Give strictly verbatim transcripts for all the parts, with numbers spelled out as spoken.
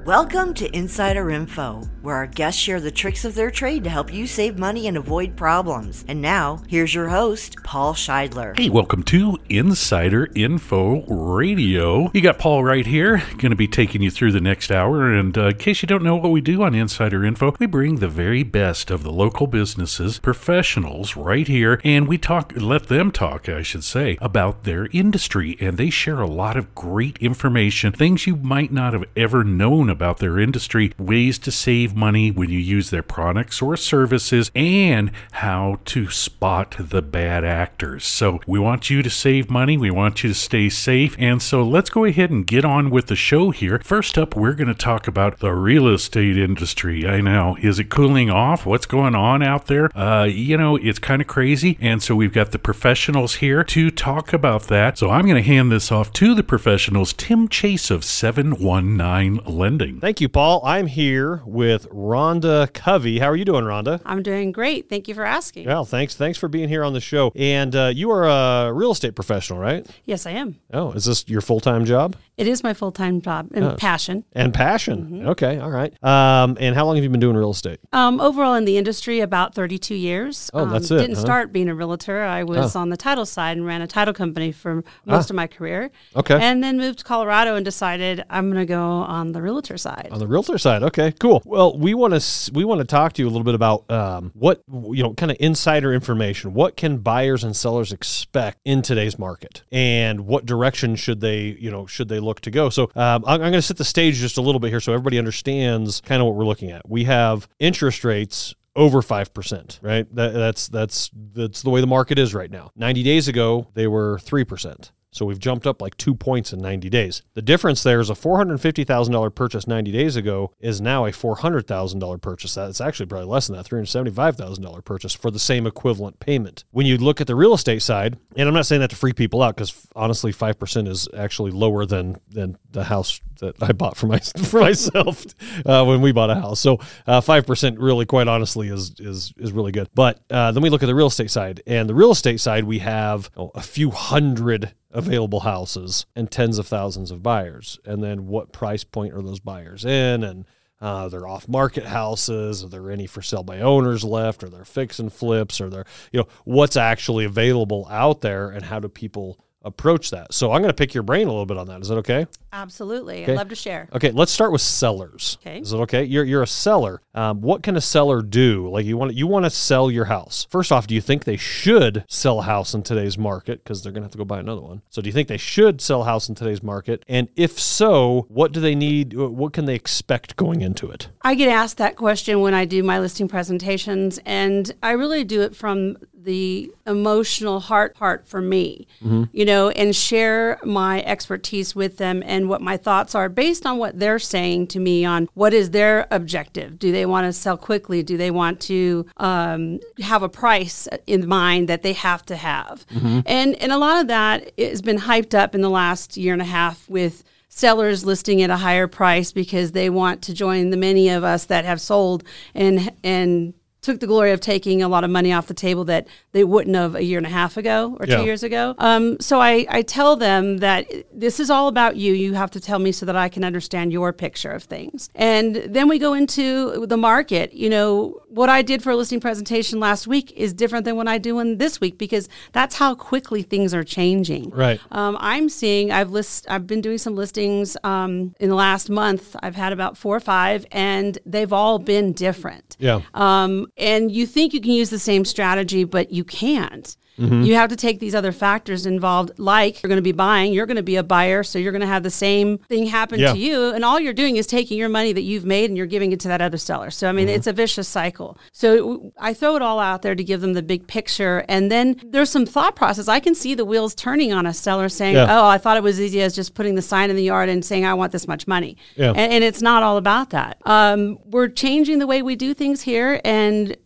Welcome to Insider Info, where our guests share the tricks of their trade to help you save money and avoid problems. And now, here's your host, Paul Scheidler. Hey, welcome to Insider Info Radio. You got Paul right here, going to be taking you through the next hour. And uh, in case you don't know what we do on Insider Info, we bring the very best of the local businesses, professionals right here, and we talk, let them talk, I should say, about their industry. And they share a lot of great information, things you might not have ever known about their industry, ways to save money when you use their products or services, and how to spot the bad actors. So we want you to save money, we want you to stay safe, and so let's go ahead and get on with the show here. First up, we're going to talk about the real estate industry. I know, is it cooling off? What's going on out there? Uh, you know, it's kind of crazy, and so we've got the professionals here to talk about that. So I'm going to hand this off to the professionals, Tim Chase of seven one nine Lending. Thank you, Paul. I'm here with Rhonda Covey. How are you doing, Rhonda? I'm doing great. Thank you for asking. Well, thanks. Thanks for being here on the show. And uh, you are a real estate professional, right? Yes, I am. Oh, is this your full-time job? It is my full-time job and oh. passion. And passion. Mm-hmm. Okay, all right. Um, and how long have you been doing real estate? Um, overall in the industry, about thirty-two years. Oh, um, that's it. Didn't huh? start being a realtor. I was oh. on the title side and ran a title company for most ah. of my career. Okay. And then moved to Colorado and decided I'm going to go on the realtor side. On the realtor side. Okay, cool. Well, we want to we want to talk to you a little bit about um, what, you know, kind of insider information. What can buyers and sellers expect in today's market, and what direction should they, you know, should they look to go? So um, I'm, I'm going to set the stage just a little bit here so everybody understands kind of what we're looking at. We have interest rates over five percent, right? That, that's that's that's the way the market is right now. ninety days ago, they were three percent. So we've jumped up like two points in ninety days. The difference there is a four hundred fifty thousand dollars purchase ninety days ago is now a four hundred thousand dollars purchase. That's actually probably less than that, three hundred seventy-five thousand dollars purchase for the same equivalent payment. When you look at the real estate side, and I'm not saying that to freak people out, because honestly, five percent is actually lower than than the house that I bought for my for myself uh, when we bought a house. So uh, five percent really, quite honestly, is is is really good. But uh, then we look at the real estate side, and the real estate side, we have oh, a few hundred available houses and tens of thousands of buyers. And then what price point are those buyers in? And uh, they're off-market houses. Are there any for sale by owners left? Are there fix and flips? Are there, you know, what's actually available out there, and how do people approach that? So I'm going to pick your brain a little bit on that. Is that okay? Absolutely. Okay. I'd love to share. Okay, let's start with sellers. Okay. Is it okay? You're you're a seller. Um, what can a seller do? Like you want you want to sell your house. First off, do you think they should sell a house in today's market? Because they're going to have to go buy another one. So do you think they should sell a house in today's market? And if so, what do they need? What can they expect going into it? I get asked that question when I do my listing presentations, and I really do it from the emotional heart part for me, mm-hmm. you know, and share my expertise with them and what my thoughts are based on what they're saying to me on what is their objective. Do they want to sell quickly? Do they want to um, have a price in mind that they have to have? Mm-hmm. And, and a lot of that has been hyped up in the last year and a half with sellers listing at a higher price because they want to join the many of us that have sold and and took the glory of taking a lot of money off the table that they wouldn't have a year and a half ago or yeah. two years ago. Um, so I, I tell them that this is all about you. You have to tell me so that I can understand your picture of things. And then we go into the market. You know, what I did for a listing presentation last week is different than what I do in this week, because that's how quickly things are changing. Right. Um, I'm seeing, I've list, I've been doing some listings um, in the last month. I've had about four or five, and they've all been different. Yeah. Um, And you think you can use the same strategy, but you can't. Mm-hmm. You have to take these other factors involved, like you're going to be buying, you're going to be a buyer, so you're going to have the same thing happen yeah. to you, and all you're doing is taking your money that you've made and you're giving it to that other seller. So, I mean, mm-hmm. it's a vicious cycle. So I throw it all out there to give them the big picture, and then there's some thought process. I can see the wheels turning on a seller saying, yeah. oh, I thought it was easy as just putting the sign in the yard and saying, I want this much money. Yeah. And, and it's not all about that. Um, we're changing the way we do things here, and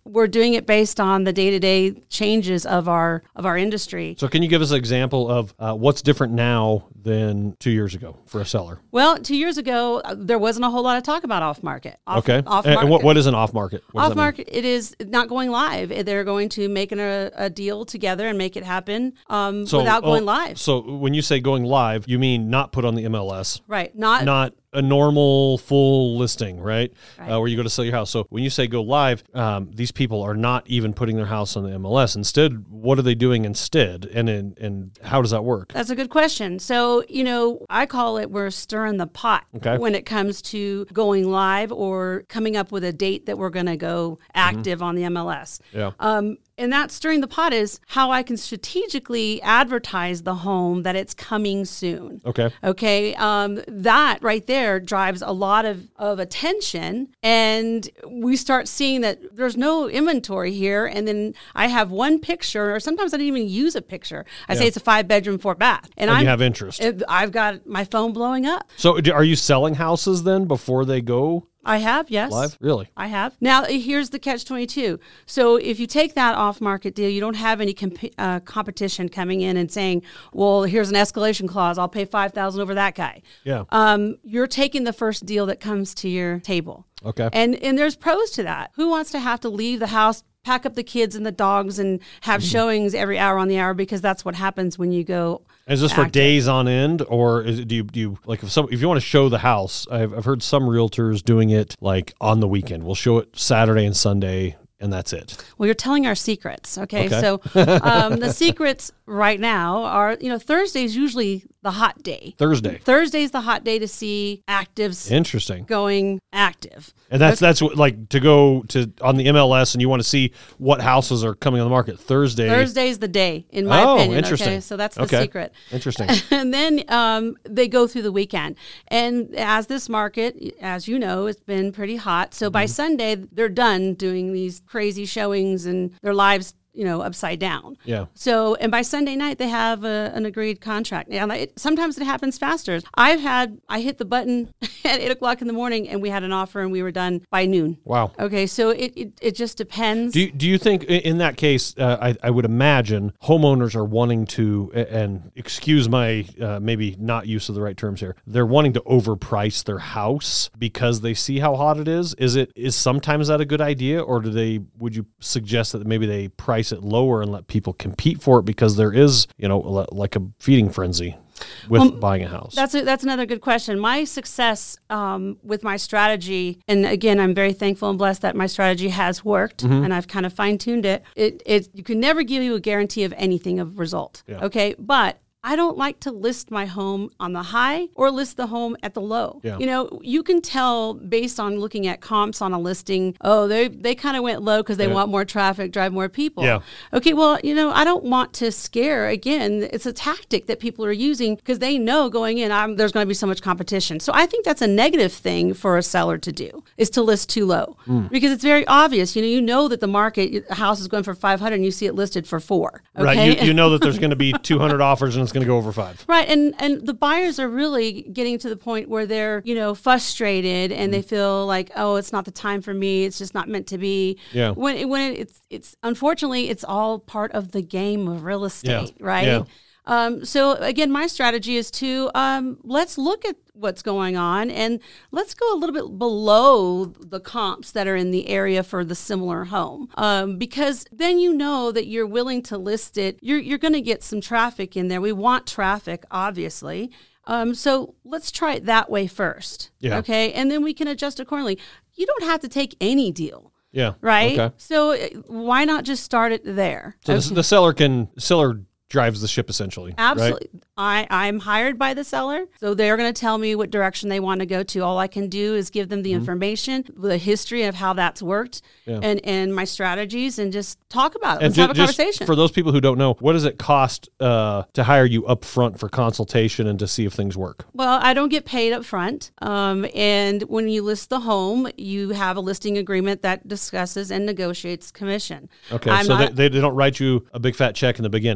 we're doing it based on the day-to-day changes of our of our industry. So can you give us an example of uh, what's different now than two years ago for a seller? Well, two years ago, uh, there wasn't a whole lot of talk about off-market. Off, Okay. Off-market. And what, what is an off-market? What does that mean? Off-market, it is not going live. They're going to make an, a, a deal together and make it happen um, So, without going oh, live. So when you say going live, you mean not put on the M L S, Right. Not, not a normal full listing, right? Right. Uh, where you go to sell your house. So when you say go live, um, these people are not even putting their house on the M L S. Instead, what are they doing instead? And and, and how does that work? That's a good question. So, you know, I call it we're stirring the pot Okay. when it comes to going live or coming up with a date that we're going to go active on the M L S. Yeah. Um, and that stirring the pot is how I can strategically advertise the home that it's coming soon. Okay. Okay. Um, that right there drives a lot of, of attention. And we start seeing that there's no inventory here. And then I have one picture, or sometimes I don't even use a picture. I say Yeah. it's a five bedroom, four bath. And I'm, you have interest. it- I've got my phone blowing up. So do- are you selling houses then before they go I have, yes. live? Really? I have. Now, here's the catch twenty-two. So if you take that off-market deal, you don't have any comp- uh, competition coming in and saying, well, here's an escalation clause. I'll pay five thousand dollars over that guy. Yeah. Um, you're taking the first deal that comes to your table. Okay. And and there's pros to that. Who wants to have to leave the house, pack up the kids and the dogs, and have Mm-hmm. showings every hour on the hour, because that's what happens when you go. Is this for active. days on end, or is it, do you do you like if some if you want to show the house? I've I've heard some realtors doing it like on the weekend. We'll show it Saturday and Sunday, and that's it. Well, you're telling our secrets. Okay. Okay. So um, the secrets right now are, you know, Thursday's usually the hot day. Thursday. Thursday's the hot day to see actives Interesting. going active. And that's that's what, like to go to on the M L S, and you want to see what houses are coming on the market Thursday. Thursday's the day, in my Oh, opinion. interesting. Okay, so that's the Okay. secret. Interesting. And then um, they go through the weekend. And as this market, as you know, it's been pretty hot. So Mm-hmm. by Sunday, they're done doing these crazy showings and their lives, you know, upside down. Yeah. So, and by Sunday night, they have a, an agreed contract. And it, sometimes it happens faster. I've had, I hit the button at eight o'clock in the morning and we had an offer and we were done by noon. Wow. Okay. So it, it, it just depends. Do you, do you think i- in that case, uh, I, I would imagine homeowners are wanting to, a- and excuse my uh, maybe not use of the right terms here, they're wanting to overprice their house because they see how hot it is. Is it is sometimes that a good idea, or do they? Would you suggest that maybe they price it lower and let people compete for it, because there is, you know, li- like a feeding frenzy with Well, buying a house? That's a, that's another good question. My success um, with my strategy, and again, I'm very thankful and blessed that my strategy has worked, Mm-hmm. and I've kind of fine tuned it. It it you can never give you a guarantee of anything of result. Yeah. Okay, but I don't like to list my home on the high or list the home at the low. Yeah. You know, you can tell based on looking at comps on a listing, oh, they they kind of went low because they Yeah. want more traffic, drive more people. Yeah. Okay, well, you know, I don't want to scare. Again, it's a tactic that people are using because they know going in, I'm, there's going to be so much competition. So I think that's a negative thing for a seller to do, is to list too low, because it's very obvious. You know, you know that the market, a house is going for five hundred and you see it listed for four. Okay? Right. You, you know that there's going to be two hundred offers and it's going to go over five. Right, and and the buyers are really getting to the point where they're, you know, frustrated and they feel like, oh, it's not the time for me. It's just not meant to be. Yeah. When it, when it's it's unfortunately it's all part of the game of real estate, Yeah. right? Yeah. Um, so again, my strategy is to um, let's look at what's going on and let's go a little bit below the comps that are in the area for the similar home, um, because then you know that you're willing to list it. You're you're going to get some traffic in there. We want traffic, obviously. Um, so let's try it that way first. Yeah. Okay, and then we can adjust accordingly. You don't have to take any deal. Yeah. Right. Okay. So uh, why not just start it there? So the, the seller can seller drives the ship essentially. right? Absolutely. I, I'm hired by the seller, so they're going to tell me what direction they want to go to. All I can do is give them the information, the history of how that's worked, Yeah. and, and my strategies, and just talk about it. And Let's have a ju- just conversation. for those people who don't know, what does it cost uh, to hire you up front for consultation and to see if things work? Well, I don't get paid up front. Um, and when you list the home, you have a listing agreement that discusses and negotiates commission. Okay, I'm so not- they, they they don't write you a big fat check in the beginning. Oh,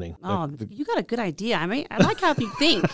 wow, you got a good idea. I mean, I like how you think.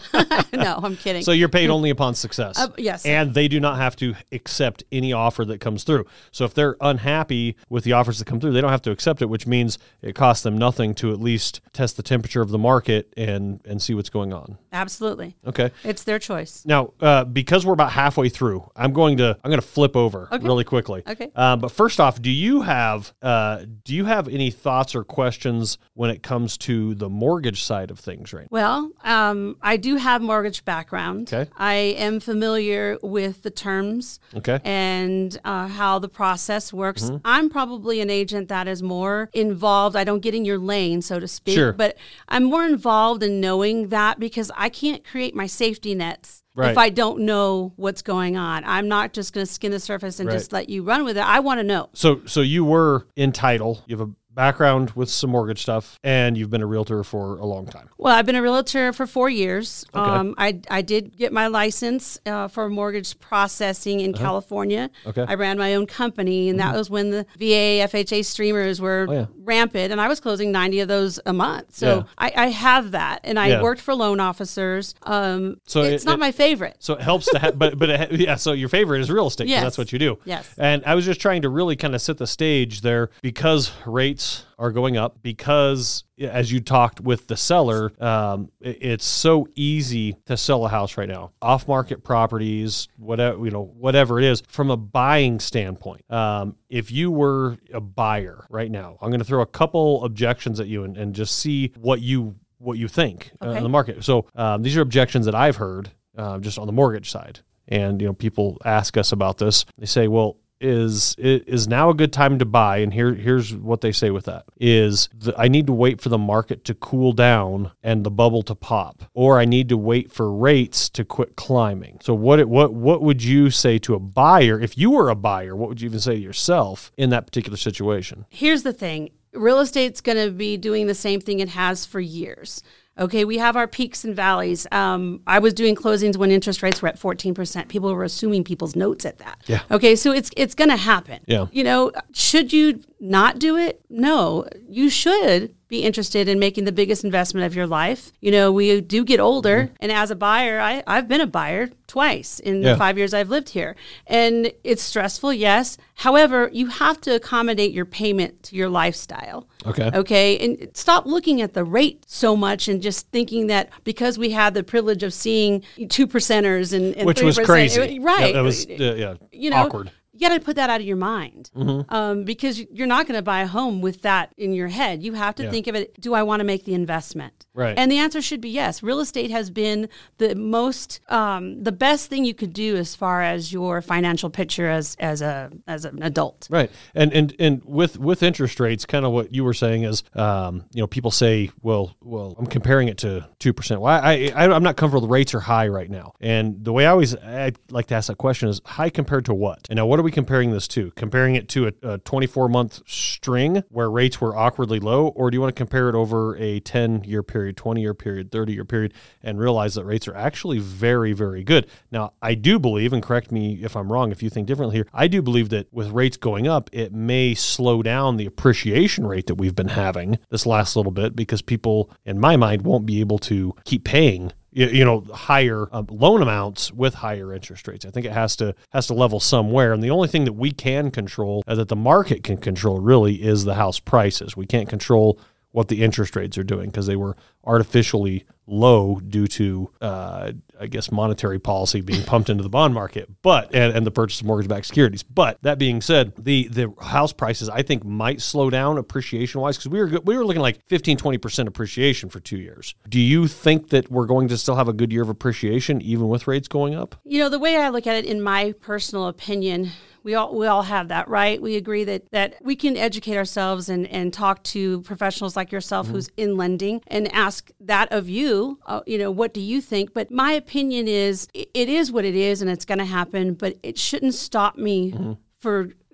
No, I'm kidding. So you're paid only upon success. Uh, yes. And they do not have to accept any offer that comes through. So if they're unhappy with the offers that come through, they don't have to accept it, which means it costs them nothing to at least test the temperature of the market and, and see what's going on. Absolutely. Okay. It's their choice. Now, uh, because we're about halfway through, I'm going to I'm going to flip over Okay. really quickly. Okay. Uh, but first off, do you have uh, do you have any thoughts or questions when it comes to the mortgage side of things right now? Well, um, I do have mortgage background. Okay. I am familiar with the terms Okay. and uh, how the process works. Mm-hmm. I'm probably an agent that is more involved. I don't get in your lane, so to speak, Sure. but I'm more involved in knowing that because I can't create my safety nets Right. if I don't know what's going on. I'm not just going to skim the surface and Right. just let you run with it. I want to know. So so you were in title. You have a background with some mortgage stuff, and you've been a realtor for a long time. Well, I've been a realtor for four years. Okay. Um, I, I did get my license uh, for mortgage processing in Uh-huh. California. Okay. I ran my own company, and that was when the V A, F H A streamers were Oh, yeah. rampant, and I was closing ninety of those a month. So Yeah. I, I have that, and I Yeah. worked for loan officers. Um, So it's it- not it- my favorite. So it helps to have, but but it, yeah. So your favorite is real estate. 'Cause Yes. That's what you do. Yes. And I was just trying to really kind of set the stage there because rates are going up, because as you talked with the seller, um, it- it's so easy to sell a house right now. Off-market properties, whatever you know, whatever it is, from a buying standpoint. Um, if you were a buyer right now, I'm going to throw a couple objections at you and, and just see what you what you think uh, Okay. in the market. So um, these are objections that I've heard uh, just on the mortgage side. And, you know, people ask us about this. They say, well, is is now a good time to buy? And here here's what they say with that is the, I need to wait for the market to cool down and the bubble to pop, or I need to wait for rates to quit climbing. So what it, what what would you say to a buyer if you were a buyer? What would you even say to yourself in that particular situation? Here's the thing. Real estate's going to be doing the same thing it has for years. Okay, we have our peaks and valleys. Um, I was doing closings when interest rates were at fourteen percent. People were assuming people's notes at that. Yeah. Okay, so it's it's going to happen. Yeah. You know, should you not do it? No, you should be interested in making the biggest investment of your life. You know, we do get older, Mm-hmm. and as a buyer, I, I've been a buyer twice in Yeah. the five years I've lived here. And it's stressful, yes. However, you have to accommodate your payment to your lifestyle. Okay. Okay. And stop looking at the rate so much and just thinking that because we had the privilege of seeing two percenters and, and Which was three percent, crazy. it- right. Yeah, that was uh, yeah, you know, awkward. You got to put that out of your mind um, because you're not going to buy a home with that in your head. You have to Yeah. think of it. Do I want to make the investment? Right. And the answer should be yes. Real estate has been the most, um, the best thing you could do as far as your financial picture as as a as an adult. Right, and and and with with interest rates, kind of what you were saying is, um, you know, people say, well, well, I'm comparing it to two percent. Well, I, I I'm not comfortable. The rates are high right now, and the way I always I like to ask that question is high compared to what? And now, what are we comparing this to? Comparing it to a, a twenty-four month string where rates were awkwardly low, or do you want to compare it over a ten year period, twenty year period, thirty year period, and realize that rates are actually very, very good? Now, I do believe, and correct me if I'm wrong, if you think differently here, I do believe that with rates going up, it may slow down the appreciation rate that we've been having this last little bit because people, in my mind, won't be able to keep paying you, you know, higher um, loan amounts with higher interest rates. I think it has to has to level somewhere. And the only thing that we can control, uh, that the market can control really, is the house prices. We can't control what the interest rates are doing because they were artificially low due to, uh, I guess, monetary policy being pumped into the bond market, but and, and the purchase of mortgage-backed securities. But that being said, the the house prices I think might slow down appreciation-wise because we were we were looking like fifteen, twenty percent appreciation for two years. Do you think that we're going to still have a good year of appreciation even with rates going up? You know, the way I look at it, in my personal opinion, we all we all have that, right? We agree that that we can educate ourselves and, and talk to professionals like yourself mm-hmm. who's in lending and ask that of you, uh, you know, what do you think? But my opinion is it, it is what it is and it's going to happen, but it shouldn't stop me mm-hmm. for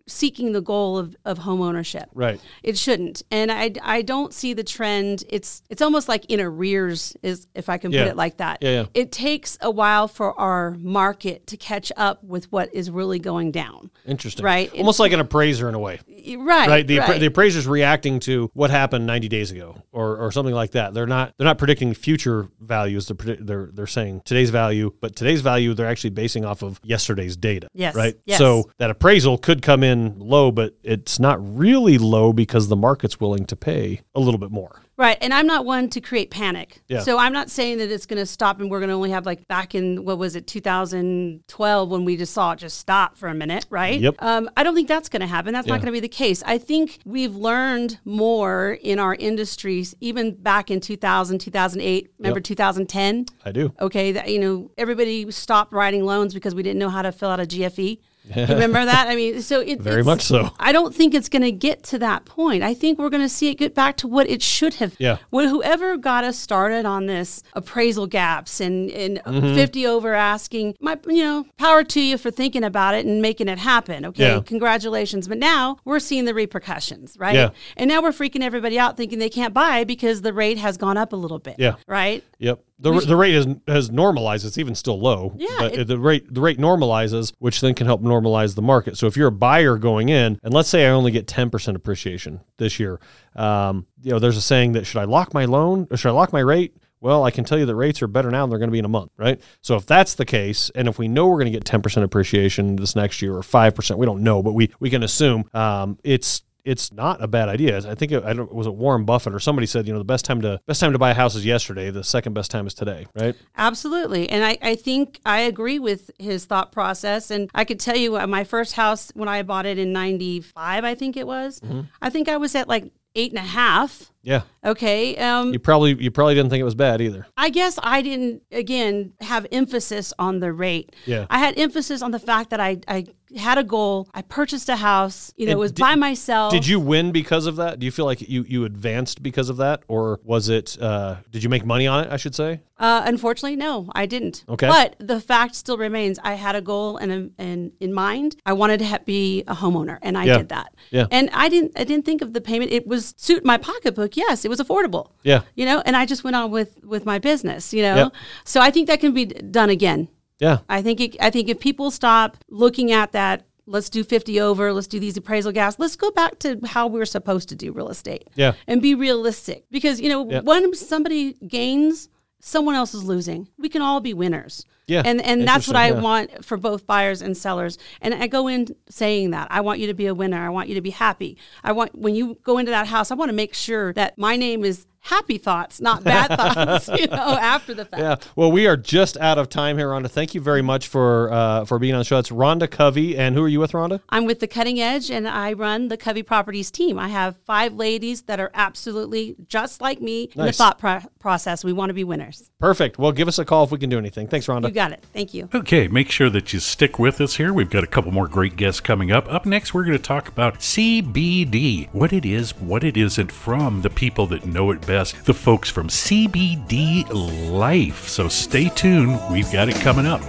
seeking the goal of, of home ownership. Right. It shouldn't. And I, I don't see the trend. It's it's almost like in arrears, is if I can Yeah. put it like that. Yeah, yeah. It takes a while for our market to catch up with what is really going down. Interesting. Right. Almost like an appraiser in a way. Right. Right. The, appra- right. the appraiser's reacting to what happened ninety days ago or, or something like that. They're not they're not predicting future values. They're, predict, they're they're saying today's value, but today's value they're actually basing off of yesterday's data. Yes. Right. Yes. So that appraisal could come in low, but it's not really low because the market's willing to pay a little bit more. Right. And I'm not one to create panic. Yeah. So I'm not saying that it's going to stop and we're going to only have like back in, what was it, two thousand twelve when we just saw it just stop for a minute, right? Yep. Um, I don't think that's going to happen. That's Yeah. not going to be the case. I think we've learned more in our industries, even back in two thousand, two thousand eight, remember Yep. two thousand ten? I do. Okay, that, you know, everybody stopped writing loans because we didn't know how to fill out a G F E. You remember that? I mean, so it, Very it's, much so. I don't think it's going to get to that point. I think we're going to see it get back to what it should have. Yeah. What, whoever got us started on this appraisal gaps and, and Mm-hmm. fifty over asking, my, you know, power to you for thinking about it and making it happen. Okay, Yeah. congratulations. But now we're seeing the repercussions, right? Yeah. And now we're freaking everybody out thinking they can't buy because the rate has gone up a little bit. Yeah. Right. Yep. The, the rate has, has normalized. It's even still low. Yeah, But it- the rate the rate normalizes, which then can help normalize the market. So if you're a buyer going in, and let's say I only get ten percent appreciation this year, um, you know, there's a saying that should I lock my loan or should I lock my rate? Well, I can tell you that rates are better now than they're going to be in a month, right? So if that's the case, and if we know we're going to get ten percent appreciation this next year or five percent, we don't know, but we, we can assume um, it's it's not a bad idea. I think it, I don't was it Warren Buffett or somebody said, you know, the best time to best time to buy a house is yesterday. The second best time is today, right? Absolutely. And I, I think I agree with his thought process. And I could tell you uh, my first house when I bought it in ninety-five, I think it was, Mm-hmm. I think I was at like eight and a half. Yeah. Okay. Um, You probably you probably didn't think it was bad either. I guess I didn't, again, have emphasis on the rate. Yeah. I had emphasis on the fact that I, I had a goal. I purchased a house. You know, And it was did- by myself. Did you win because of that? Do you feel like you, you advanced because of that? Or was it, uh, did you make money on it, I should say? Uh, unfortunately, no, I didn't. Okay. But the fact still remains, I had a goal and, a, and in mind. I wanted to ha- be a homeowner, and I Yeah. did that. Yeah. And I didn't. I didn't think of the payment. It was suit my pocketbook. Yes, it was affordable. Yeah. You know, and I just went on with with my business. You know, Yep. so I think that can be d- done again. Yeah. I think it, I think if people stop looking at that, let's do fifty over, let's do these appraisal gaps, let's go back to how we're supposed to do real estate. Yeah. And be realistic. Because, you know, Yeah. when somebody gains, someone else is losing. We can all be winners. Yeah. And and that's what I Interesting, yeah. want for both buyers and sellers. And I go in saying that. I want you to be a winner. I want you to be happy. I want when you go into that house, I want to make sure that my name is happy thoughts, not bad thoughts, you know, after the fact. Yeah. Well, we are just out of time here, Rhonda. Thank you very much for uh, for being on the show. It's Rhonda Covey. And who are you with, Rhonda? I'm with the Cutting Edge, and I run the Covey Properties team. I have five ladies that are absolutely just like me in the Nice. thought pro- process. We want to be winners. Perfect. Well, give us a call if we can do anything. Thanks, Rhonda. You got it. Thank you. Okay, make sure that you stick with us here. We've got a couple more great guests coming up. Up next, we're going to talk about C B D, what it is, what it isn't, from the people that know it best, the folks from C B D Life. So stay tuned. We've got it coming up.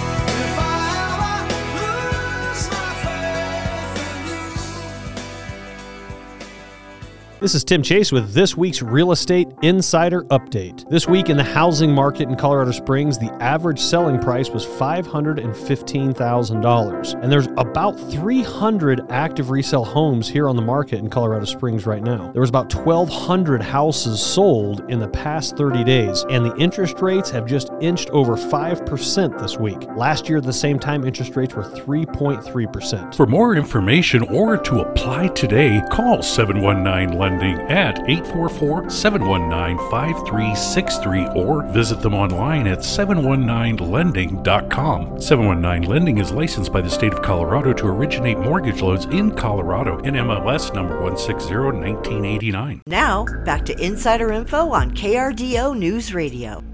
This is Tim Chase with this week's Real Estate Insider Update. This week in the housing market in Colorado Springs, the average selling price was five hundred fifteen thousand dollars. And there's about three hundred active resale homes here on the market in Colorado Springs right now. There was about twelve hundred houses sold in the past thirty days, and the interest rates have just inched over five percent this week. Last year at the same time, interest rates were three point three percent. For more information or to apply today, call seven one nine Lending at eight four four, seven one nine, five three six three or visit them online at seven one nine lending dot com. seven one nine Lending is licensed by the state of Colorado to originate mortgage loans in Colorado and M L S number one six zero one nine eight nine. Now, back to insider info on K R D O News Radio.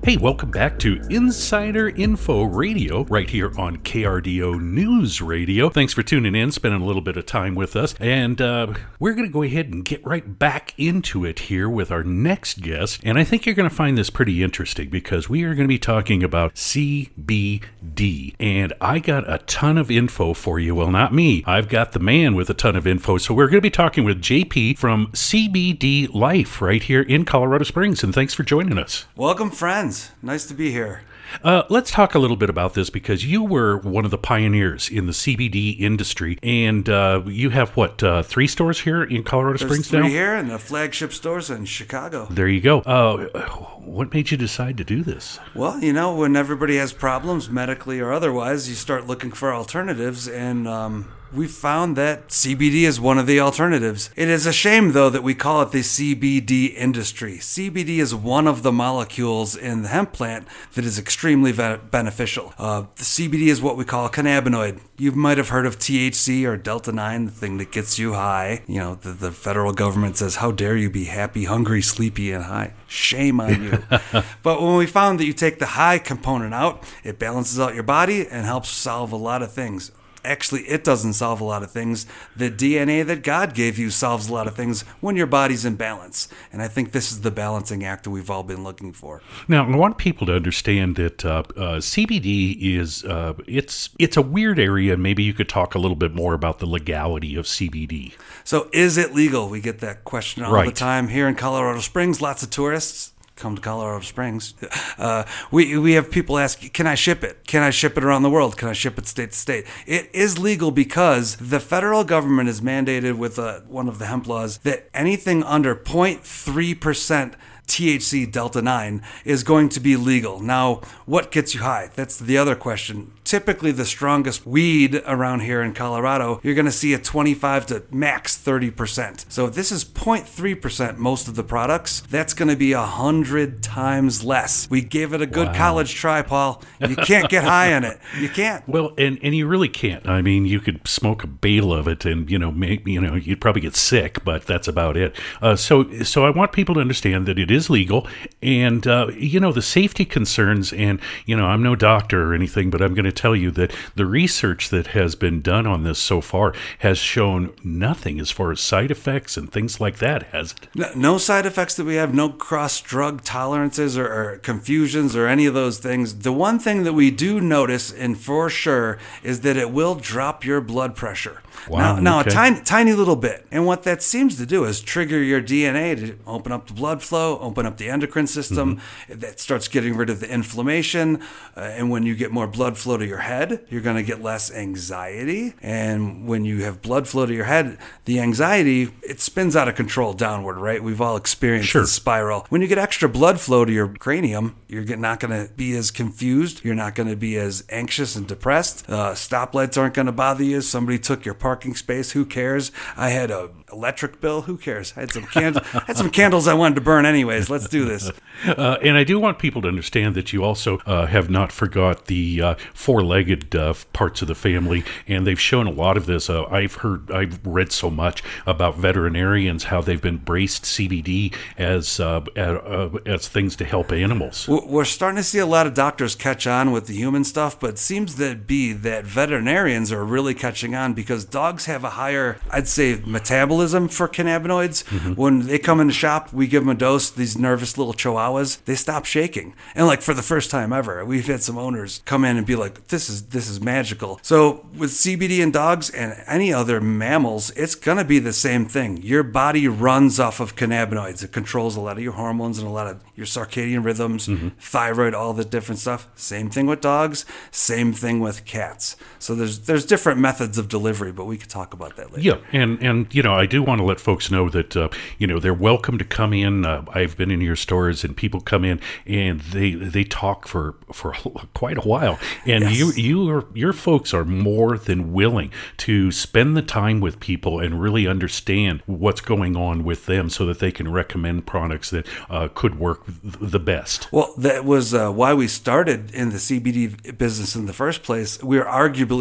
Hey, welcome back to Insider Info Radio right here on K R D O News Radio. Thanks for tuning in, spending a little bit of time with us. And uh, we're going to go ahead and get right back into it here with our next guest. And I think you're going to find this pretty interesting because we are going to be talking about C B D. And I got a ton of info for you. Well, not me. I've got the man with a ton of info. So we're going to be talking with J P from C B D Life right here in Colorado Springs. And thanks for joining us. Welcome, friends. Nice to be here. Uh, let's talk a little bit about this because you were one of the pioneers in the C B D industry, and uh, you have, what, uh, three stores here in Colorado There's Springs three now? here and the flagship stores in Chicago. There you go. Uh, what made you decide to do this? Well, you know, when everybody has problems, medically or otherwise, you start looking for alternatives, and um, we found that C B D is one of the alternatives. It is a shame, though, that we call it the C B D industry. C B D is one of the molecules in the hemp plant that is extremely ve- beneficial. Uh, the C B D is what we call a cannabinoid. You might have heard of T H C or Delta nine, the thing that gets you high. You know, the, the federal government says, how dare you be happy, hungry, sleepy, and high. Shame on you. But when we found that you take the high component out, it balances out your body and helps solve a lot of things. Actually, it doesn't solve a lot of things. The D N A that God gave you solves a lot of things when your body's in balance. And I think this is the balancing act that we've all been looking for. Now, I want people to understand that uh, uh, C B D is, uh, it's it's a weird area. Maybe you could talk a little bit more about the legality of C B D. So is it legal? We get that question all Right. the time here in Colorado Springs. Lots of tourists come to Colorado Springs. Uh, we we have people ask, can I ship it? Can I ship it around the world? Can I ship it state to state? It is legal because the federal government is mandated with uh, one of the hemp laws that anything under zero point three percent T H C Delta nine is going to be legal. Now, what gets you high? That's the other question. Typically, the strongest weed around here in Colorado, you're going to see a twenty-five to max thirty percent. So if this is zero point three percent most of the products, that's going to be one hundred times less. We gave it a good Wow. college try, Paul. You can't get high on it. You can't. Well, and, and you really can't. I mean, you could smoke a bale of it, and you know, maybe you know, you'd probably get sick, but that's about it. Uh, so, so I want people to understand that it is legal, and uh, you know, the safety concerns. And you know, I'm no doctor or anything, but I'm going to tell you that the research that has been done on this so far has shown nothing as far as side effects and things like that, has it? No, no side effects that we have, no cross-drug tolerances or, or confusions or any of those things. The one thing that we do notice, and for sure, is that it will drop your blood pressure. Wow, now, now okay. a tiny, tiny little bit. And what that seems to do is trigger your D N A to open up the blood flow, open up the endocrine system. Mm-hmm. That starts getting rid of the inflammation. Uh, and when you get more blood flow to your head, you're going to get less anxiety. And when you have blood flow to your head, the anxiety, it spins out of control downward, right? We've all experienced Sure. this spiral. When you get extra blood flow to your cranium, you're get- not going to be as confused. You're not going to be as anxious and depressed. Uh, stoplights aren't going to bother you. Somebody took your parking space. Who cares? I had a electric bill. Who cares? I had some candles. had some candles I wanted to burn anyways. Let's do this. Uh, and I do want people to understand that you also uh, have not forgot the uh, four-legged uh, parts of the family, and they've shown a lot of this. Uh, I've heard, I've read so much about veterinarians, how they've been braced C B D as uh, uh, as things to help animals. We're starting to see a lot of doctors catch on with the human stuff, but it seems to be that veterinarians are really catching on because dogs have a higher, I'd say, metabolism for cannabinoids. Mm-hmm. When they come in the shop, we give them a dose. These nervous little chihuahuas, they stop shaking. And like for the first time ever, we've had some owners come in and be like, this is this is magical. So with C B D in dogs and any other mammals, it's going to be the same thing. Your body runs off of cannabinoids. It controls a lot of your hormones and a lot of your circadian rhythms, mm-hmm. thyroid, all the different stuff. Same thing with dogs, same thing with cats. So there's there's different methods of delivery, but we could talk about that later. Yeah, and, and you know, I do want to let folks know that, uh, you know, they're welcome to come in. Uh, I've been in your stores and people come in and they they talk for, for quite a while. And Yes. you you are your folks are more than willing to spend the time with people and really understand what's going on with them so that they can recommend products that uh, could work the best. Well, that was uh, why we started in the C B D business in the first place. We're arguably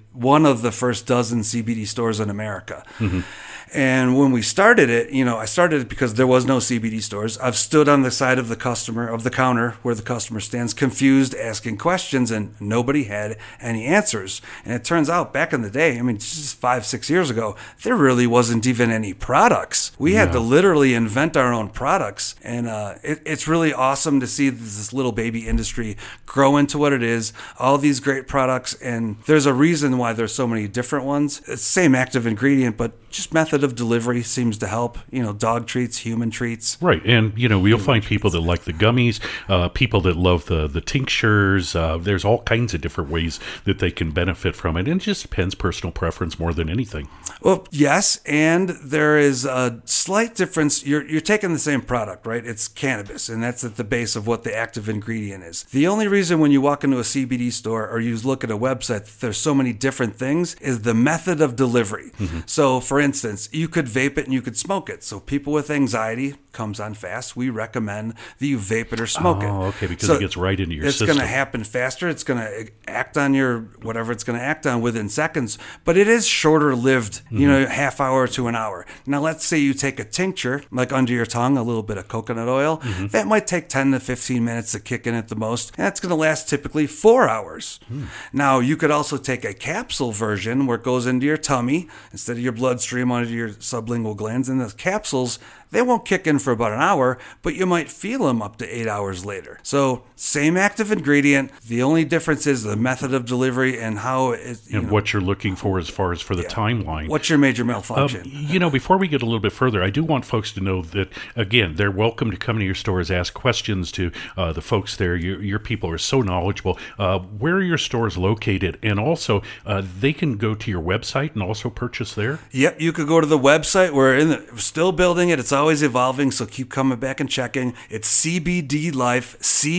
one of the first dozen C B D stores in America. Mm-hmm. And when we started it, you know, I started it because there was no C B D stores. I've stood on the side of the customer, of the counter where the customer stands, confused, asking questions, and nobody had any answers. And it turns out back in the day, I mean, just five, six years ago, there really wasn't even any products. We had Yeah. to literally invent our own products. And uh, it, it's really awesome to see this little baby industry grow into what it is, all these great products. And there's a reason why there's so many different ones. It's the same active ingredient, but just method of delivery seems to help. You know, dog treats, human treats. Right, and you know, you'll find people that like the gummies, uh, people that love the the tinctures. Uh, there's all kinds of different ways that they can benefit from it, and it just depends personal preference more than anything. Well, yes, and there is a slight difference. You're you're taking the same product, right? It's cannabis, and that's at the base of what the active ingredient is. The only reason when you walk into a C B D store or you look at a website that there's so many different things is the method of delivery. Mm-hmm. So, for instance, you could vape it and you could smoke it. So people with anxiety comes on fast. We recommend that you vape it or smoke oh, it. Oh, okay, because so it gets right into your it's system. It's going to happen faster. It's going to act on your, whatever it's going to act on within seconds. But it is shorter lived, mm-hmm. you know, half hour to an hour. Now, let's say you take a tincture, like under your tongue, a little bit of coconut oil. Mm-hmm. That might take ten to fifteen minutes to kick in at the most. And that's going to last typically four hours. Mm. Now, you could also take a capsule version where it goes into your tummy instead of your bloodstream onto your sublingual glands. And the capsules, they won't kick in for about an hour, but you might feel them up to eight hours later. So same active ingredient. The only difference is the method of delivery and how it, you and know, what you're looking for as far as for the yeah. timeline. What's your major malfunction? Um, you know, before we get a little bit further, I do want folks to know that, again, they're welcome to come to your stores, ask questions to uh, the folks there. Your, your people are so knowledgeable. Uh, where are your stores located? And also, uh, they can go to your website and also purchase there? Yep, you could go to the website. We're in the, we're still building it. It's always evolving, so keep coming back and checking. It's C B D life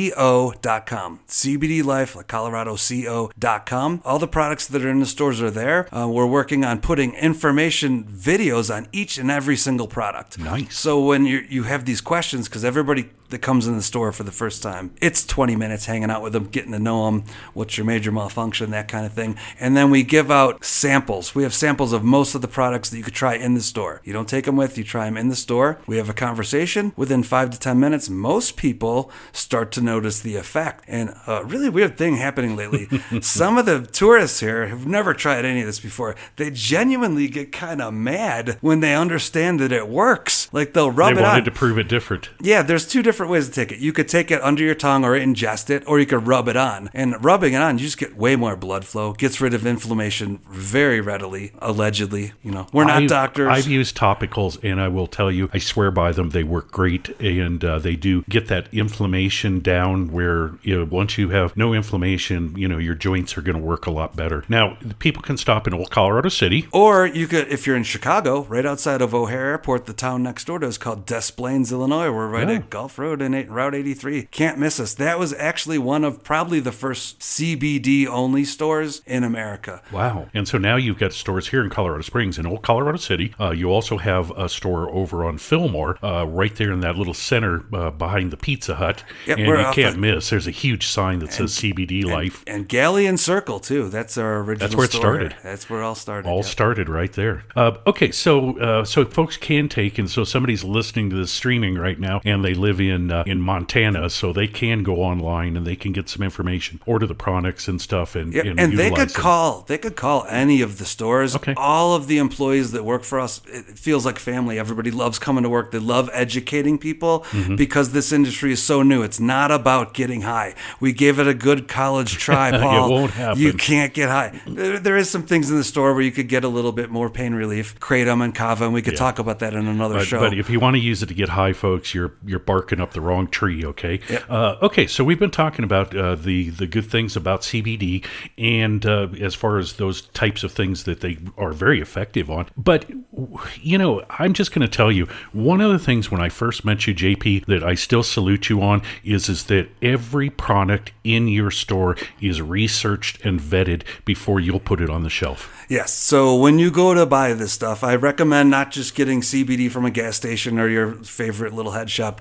co dot com. C B D Life, like Colorado Co dot com. All the products that are in the stores are there. Uh, we're working on putting information videos on each and every single product. Nice. So when you you have these questions, because everybody that comes in the store for the first time, it's twenty minutes hanging out with them, getting to know them, what's your major malfunction, that kind of thing. And then we give out samples. We have samples of most of the products that you could try in the store. You don't take them with, you try them in the store. We have a conversation. Within five to ten minutes, most people start to notice the effect. And a really weird thing happening lately. Some of the tourists here have never tried any of this before. They genuinely get kind of mad when they understand that it works. Like they'll rub they it on. They wanted to prove it different. Yeah, there's two different ways to take it. You could take it under your tongue or ingest it, or you could rub it on. And rubbing it on, you just get way more blood flow, gets rid of inflammation very readily, allegedly. You know, we're not I've, doctors. I've used topicals, and I will tell you, I swear by them. They work great, and uh, they do get that inflammation down where, you know, once you have no inflammation, you know, your joints are going to work a lot better. Now, people can stop in Old Colorado City. Or you could, if you're in Chicago, right outside of O'Hare Airport, the town next door to us called Des Plaines, Illinois. We're right Yeah. at Gulf Road and Route eighty-three. Can't miss us. That was actually one of probably the first C B D-only stores in America. Wow. And so now you've got stores here in Colorado Springs and Old Colorado City. Uh, you also have a store over on Fillmore, uh, right there in that little center uh, behind the Pizza Hut. Yep, and we're you off can't the- miss. There's a huge sign that says C B D Life. And Galleon Circle, too. That's our original That's where it store. started. That's where it all started. All yep. started right there. Uh, okay, so uh, so folks can take, and so somebody's listening to this streaming right now, and they live in uh, in Montana, so they can go online and they can get some information, order the products and stuff, and Yeah, and, and they utilize could them. call. They could call any of the stores. Okay. All of the employees that work for us. It feels like family. Everybody loves coming to work. They love educating people Mm-hmm. because this industry is so new. It's not about getting high. We gave it a good college try, Paul. It won't happen. You can't get high. There, there is some things in the store where you could get a little bit more pain relief. Kratom and kava, and we could Yeah. talk about that in another But, show. but if you want to use it to get high, folks, you're you're barking up the wrong tree. Okay. Yep. Uh, okay. So we've been talking about uh, the the good things about C B D, and uh, as far as those types of things that they are very effective on. But you know, I'm just going to tell you one of the things when I first met you, J P, that I still salute you on is is that every product in your store is researched and vetted before you'll put it on the shelf. Yes. So when you go to buy this stuff, I recommend not just getting C B D from a gas station or your favorite little head shop. Go to a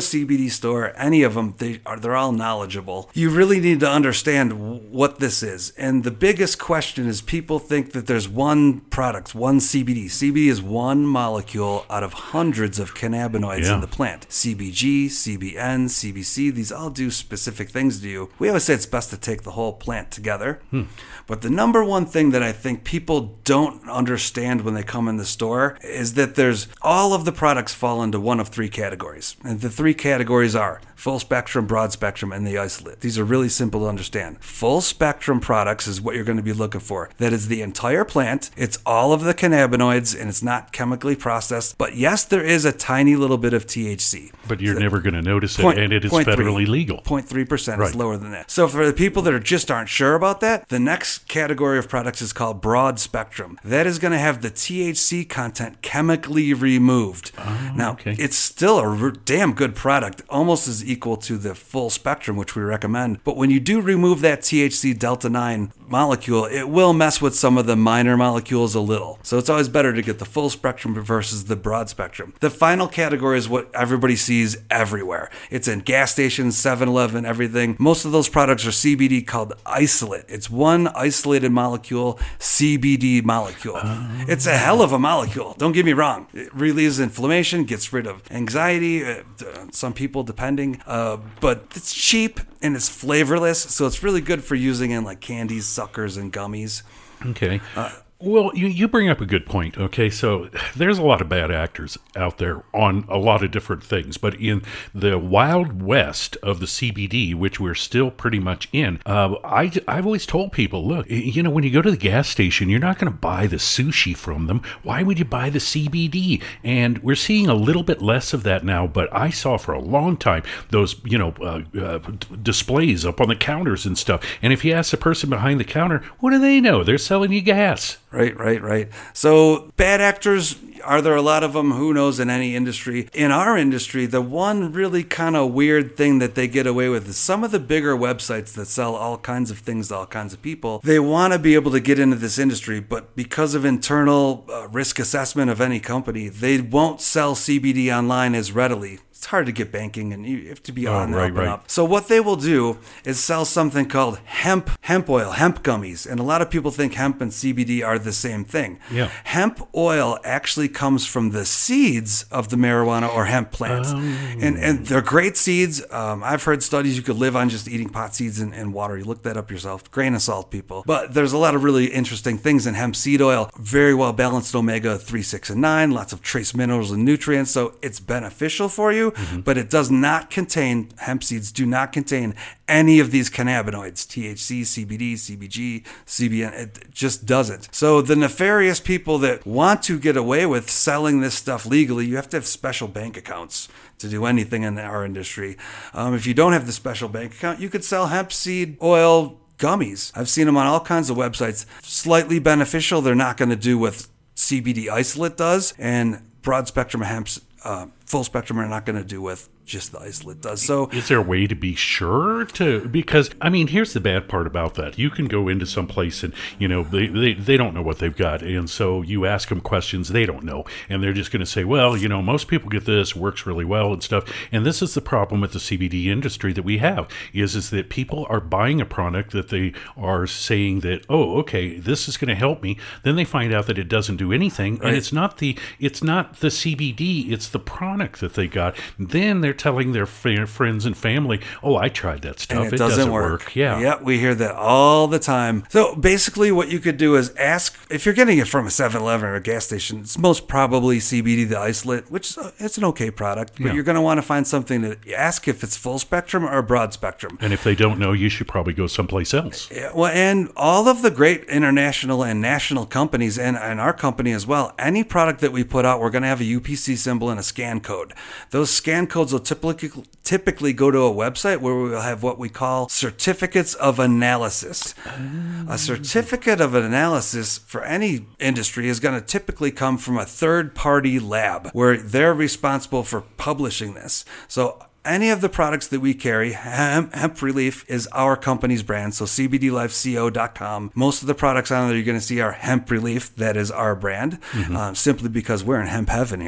C B D store, any of them, they are they're all knowledgeable. You really need to understand what this is. And the biggest question is people think that there's one product, one C B D. C B D is one molecule out of hundreds of cannabinoids Yeah. in the plant. C B G, C B N, C B C, these all do specific things to you. We always say it's best to take the whole plant together. Hmm. But the number one thing that I think people don't understand when they come in the store is that there's all of the products fall into one of three categories. And the three categories are full spectrum, broad spectrum, and the isolate. These are really simple to understand. Full spectrum products is what you're going to be looking for. That is the entire plant. It's all of the cannabinoids, and it's not chemically processed. But yes, there is a tiny little bit of T H C. But you're So never going to notice it, point- and it is point three. federally legal. zero point three percent Right. is lower than that. So for the people that are just aren't sure about that, the next category of products is called broad spectrum. That is going to have the T H C content chemically removed. Oh, now, okay. it's still a r- damn good product, almost as equal to the full spectrum, which we recommend. But when you do remove that T H C delta nine molecule, it will mess with some of the minor molecules a little. So it's always better to get the full spectrum versus the broad spectrum. The final category is what everybody sees everywhere. It's in gas stations, seven eleven, everything. Most of those products are C B D called isolate. It's one isolated molecule, C B D molecule. Oh. It's a hell of a molecule. Don't get me wrong. It relieves inflammation, gets rid of anxiety, uh, some people depending, uh, but it's cheap and it's flavorless, so it's really good for using in like candies, suckers, and gummies. Okay. Uh, well, you, you bring up a good point. Okay, so there's a lot of bad actors out there on a lot of different things, but in the wild west of the C B D, which we're still pretty much in, uh, I, I've always told people, look, you know, when you go to the gas station, you're not going to buy the sushi from them. Why would you buy the C B D? And we're seeing a little bit less of that now, but I saw for a long time those, you know, uh, uh, displays up on the counters and stuff. And if you ask the person behind the counter, what do they know? They're selling you gas. Right, right, right. So bad actors, are there a lot of them? Who knows in any industry? In our industry, the one really kind of weird thing that they get away with is some of the bigger websites that sell all kinds of things to all kinds of people. They want to be able to get into this industry, but because of internal uh, risk assessment of any company, they won't sell C B D online as readily. It's hard to get banking, and you have to be on oh, and right, up right. and up. So what they will do is sell something called hemp hemp oil, hemp gummies. And a lot of people think hemp and C B D are the same thing. Yeah. Hemp oil actually comes from the seeds of the marijuana or hemp plant. Oh. And and they're great seeds. Um, I've heard studies you could live on just eating pot seeds and, and water. You look that up yourself. Grain of salt, people. But there's a lot of really interesting things in hemp seed oil. Very well balanced omega three, six, and nine. Lots of trace minerals and nutrients. So it's beneficial for you. Mm-hmm. But it does not contain, hemp seeds do not contain any of these cannabinoids, T H C, C B D, C B G, C B N, it just doesn't. So the nefarious people that want to get away with selling this stuff legally, you have to have special bank accounts to do anything in our industry. Um, if you don't have the special bank account, you could sell hemp seed oil gummies. I've seen them on all kinds of websites. Slightly beneficial, they're not going to do what C B D isolate does, and broad spectrum hemp Uh, full spectrum are not going to do with just the isolate does. So is there a way to be sure to, because I mean, here's the bad part about that. You can go into some place and, you know, they, they, they don't know what they've got. And so you ask them questions they don't know. And they're just going to say, well, you know, most people get this, works really well and stuff. And this is the problem with the C B D industry that we have is, is that people are buying a product that they are saying that, oh, okay, this is going to help me. Then they find out that it doesn't do anything. Right. And it's not the, it's not the C B D, it's the product that they got. Then they're telling their f- friends and family, oh, I tried that stuff. And it, it doesn't, doesn't work. work. Yeah. Yeah, we hear that all the time. So basically what you could do is ask, if you're getting it from a seven eleven or a gas station, it's most probably C B D, the isolate, which is, it's an okay product, but Yeah. you're going to want to find something that you ask if it's full spectrum or broad spectrum. And if they don't know, you should probably go someplace else. Yeah, well, and all of the great international and national companies, and, and our company as well, any product that we put out, we're going to have a U P C symbol and a scan code. Those scan codes will typically typically go to a website where we will have what we call certificates of analysis. Oh. A certificate of analysis for any industry is going to typically come from a third-party lab where they're responsible for publishing this. So any of the products that we carry, Hemp, Hemp Relief is our company's brand, so C B D life co dot com. Most of the products on there you're going to see are Hemp Relief. That is our brand, mm-hmm. um, simply because we're in hemp heaven here.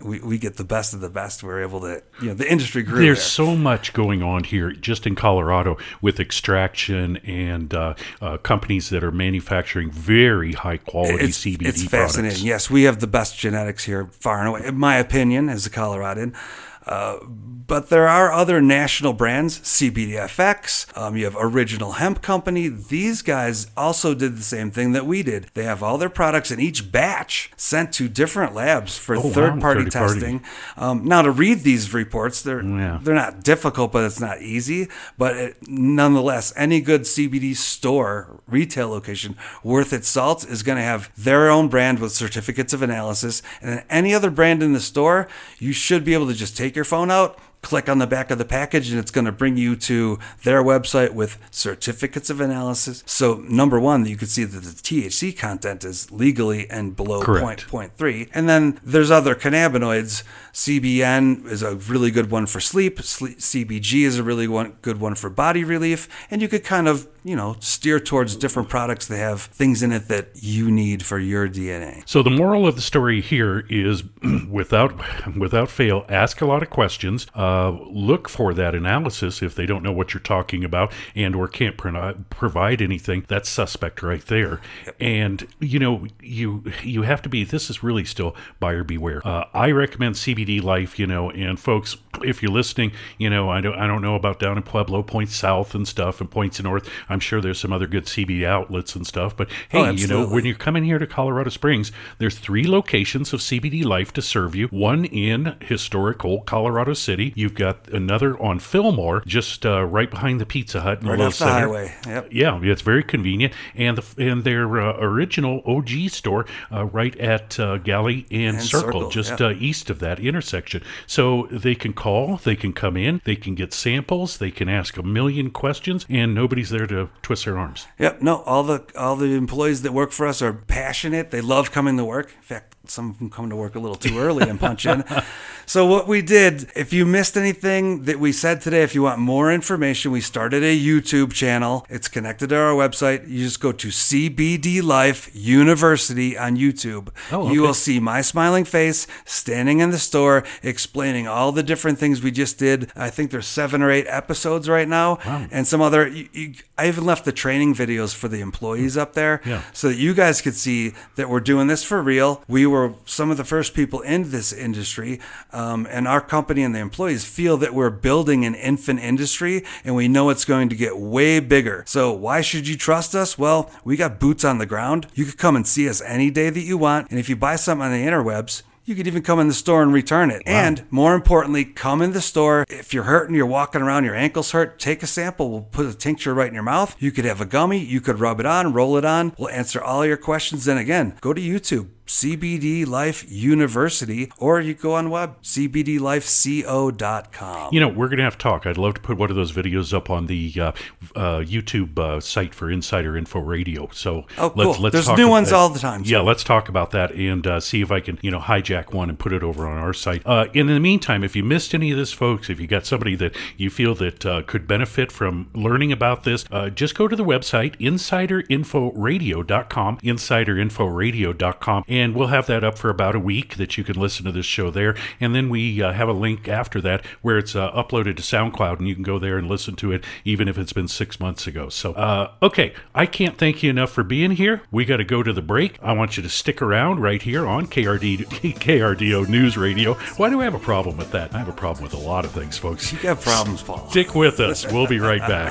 we, we get the best of the best. We're able to, you know, the industry grew. There's there. so much going on here just in Colorado with extraction and uh, uh, companies that are manufacturing very high quality it's, C B D it's products. fascinating. Yes, we have the best genetics here, far and away, in my opinion, as a Coloradan. Uh, but there are other national brands, C B D F X, um, you have Original Hemp Company. These guys also did the same thing that we did. They have all their products in each batch sent to different labs for Oh, wow, third-party third-party. testing. Um, now, to read these reports, they're, Yeah. they're not difficult, but it's not easy. But it, nonetheless, any good C B D store, retail location worth its salt is going to have their own brand with certificates of analysis. And then any other brand in the store, you should be able to just take your phone out, click on the back of the package, and it's going to bring you to their website with certificates of analysis. So number one, you can see that the T H C content is legally and below Correct. zero point three. And then there's other cannabinoids. C B N is a really good one for sleep. Sleep C B G is a really one, good one for body relief. And you could kind of, you know, steer towards different products that have things in it that you need for your D N A. So the moral of the story here is, without without fail, ask a lot of questions. Uh, look for that analysis if they don't know what you're talking about and or can't pro- provide anything. That's suspect right there. Yep. And you know, you you have to be. This is really still buyer beware. Uh, I recommend C B D Life. You know, and folks, if you're listening, you know, I don't I don't know about down in Pueblo, Points South and stuff, and Points North. I'm sure there's some other good C B D outlets and stuff. But hey, Oh, you know, absolutely. when you're coming here to Colorado Springs, there's three locations of C B D Life to serve you. One in historic old Colorado City. You've got another on Fillmore, just uh, right behind the Pizza Hut in Right the Low off the Center. highway. Yep. Yeah, it's very convenient, and the and their uh, original O G store uh, right at uh, Galley and, And Circle, Circle, just yeah. uh, east of that intersection. So they can call, they can come in, they can get samples, they can ask a million questions, and nobody's there to twist their arms. Yep. No, all the all the employees that work for us are passionate. They love coming to work. In fact, some of them come to work a little too early and punch in. So what we did, if you missed anything that we said today, if you want more information, we started a YouTube channel. It's connected to our website. You just go to C B D Life University on YouTube. Oh, You okay. will see my smiling face standing in the store explaining all the different things we just did. I think there's seven or eight episodes right now. Wow. And some other, you, you, I even left the training videos for the employees up there Yeah. so that you guys could see that we're doing this for real. We were some of the first people in this industry, um, and our company and the employees feel that we're building an infant industry, and we know it's going to get way bigger. So why should you trust us? Well, we got boots on the ground. You could come and see us any day that you want, and if you buy something on the interwebs, you could even come in the store and return it. And more importantly, come in the store. If you're hurting, you're walking around, your ankles hurt, take a sample. We'll put a tincture right in your mouth. You could have a gummy. You could rub it on, roll it on. We'll answer all your questions. Then again, go to YouTube, C B D Life University, or you go on web, C B D life co dot com. You know, we're going to have to talk. I'd love to put one of those videos up on the uh, uh, YouTube uh, site for Insider Info Radio. So Oh, let's cool. let's There's talk new about ones that. all the time, so- Yeah, let's talk about that and uh, see if I can, you know, hijack one and put it over on our site. Uh, in the meantime, if you missed any of this, folks, if you got somebody that you feel that uh, could benefit from learning about this, uh, just go to the website insider info radio dot com, insider info radio dot com, and we'll have that up for about a week that you can listen to this show there. And then we uh, have a link after that where it's uh, uploaded to SoundCloud, and you can go there and listen to it even if it's been six months ago. So, uh, okay, I can't thank you enough for being here. We got to go to the break. I want you to stick around right here on K R D K R D O News Radio. Why do I have a problem with that? I have a problem with a lot of things, folks. You have problems, Paul. Stick with us. We'll be right back.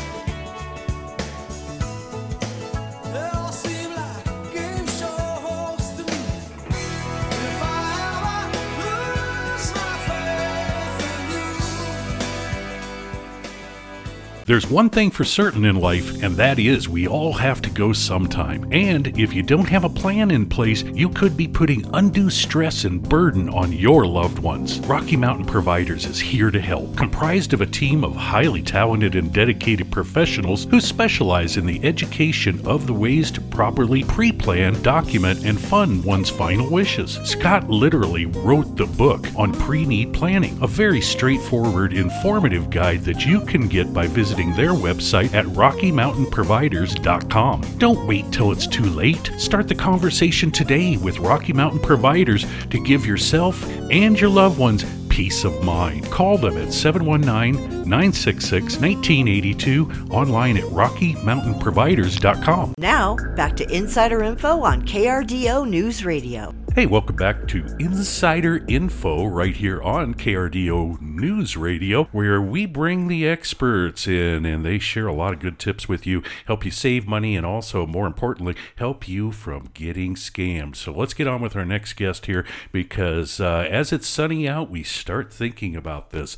There's one thing for certain in life, and that is we all have to go sometime. And if you don't have a plan in place, you could be putting undue stress and burden on your loved ones. Rocky Mountain Providers is here to help, comprised of a team of highly talented and dedicated professionals who specialize in the education of the ways to properly pre-plan, document, and fund one's final wishes. Scott literally wrote the book on pre-need planning, a very straightforward, informative guide that you can get by visiting visiting their website at rocky mountain providers dot com. Don't wait till it's too late. Start the conversation today with Rocky Mountain Providers to give yourself and your loved ones peace of mind. Call them at seven one nine, nine six six, one nine eight two, online at rocky mountain providers dot com. Now, back to Insider Info on K R D O News Radio. Hey, welcome back to Insider Info right here on K R D O News Radio, where we bring the experts in and they share a lot of good tips with you, help you save money, and also, more importantly, help you from getting scammed. So let's get on with our next guest here, because uh, as it's sunny out, we start thinking about this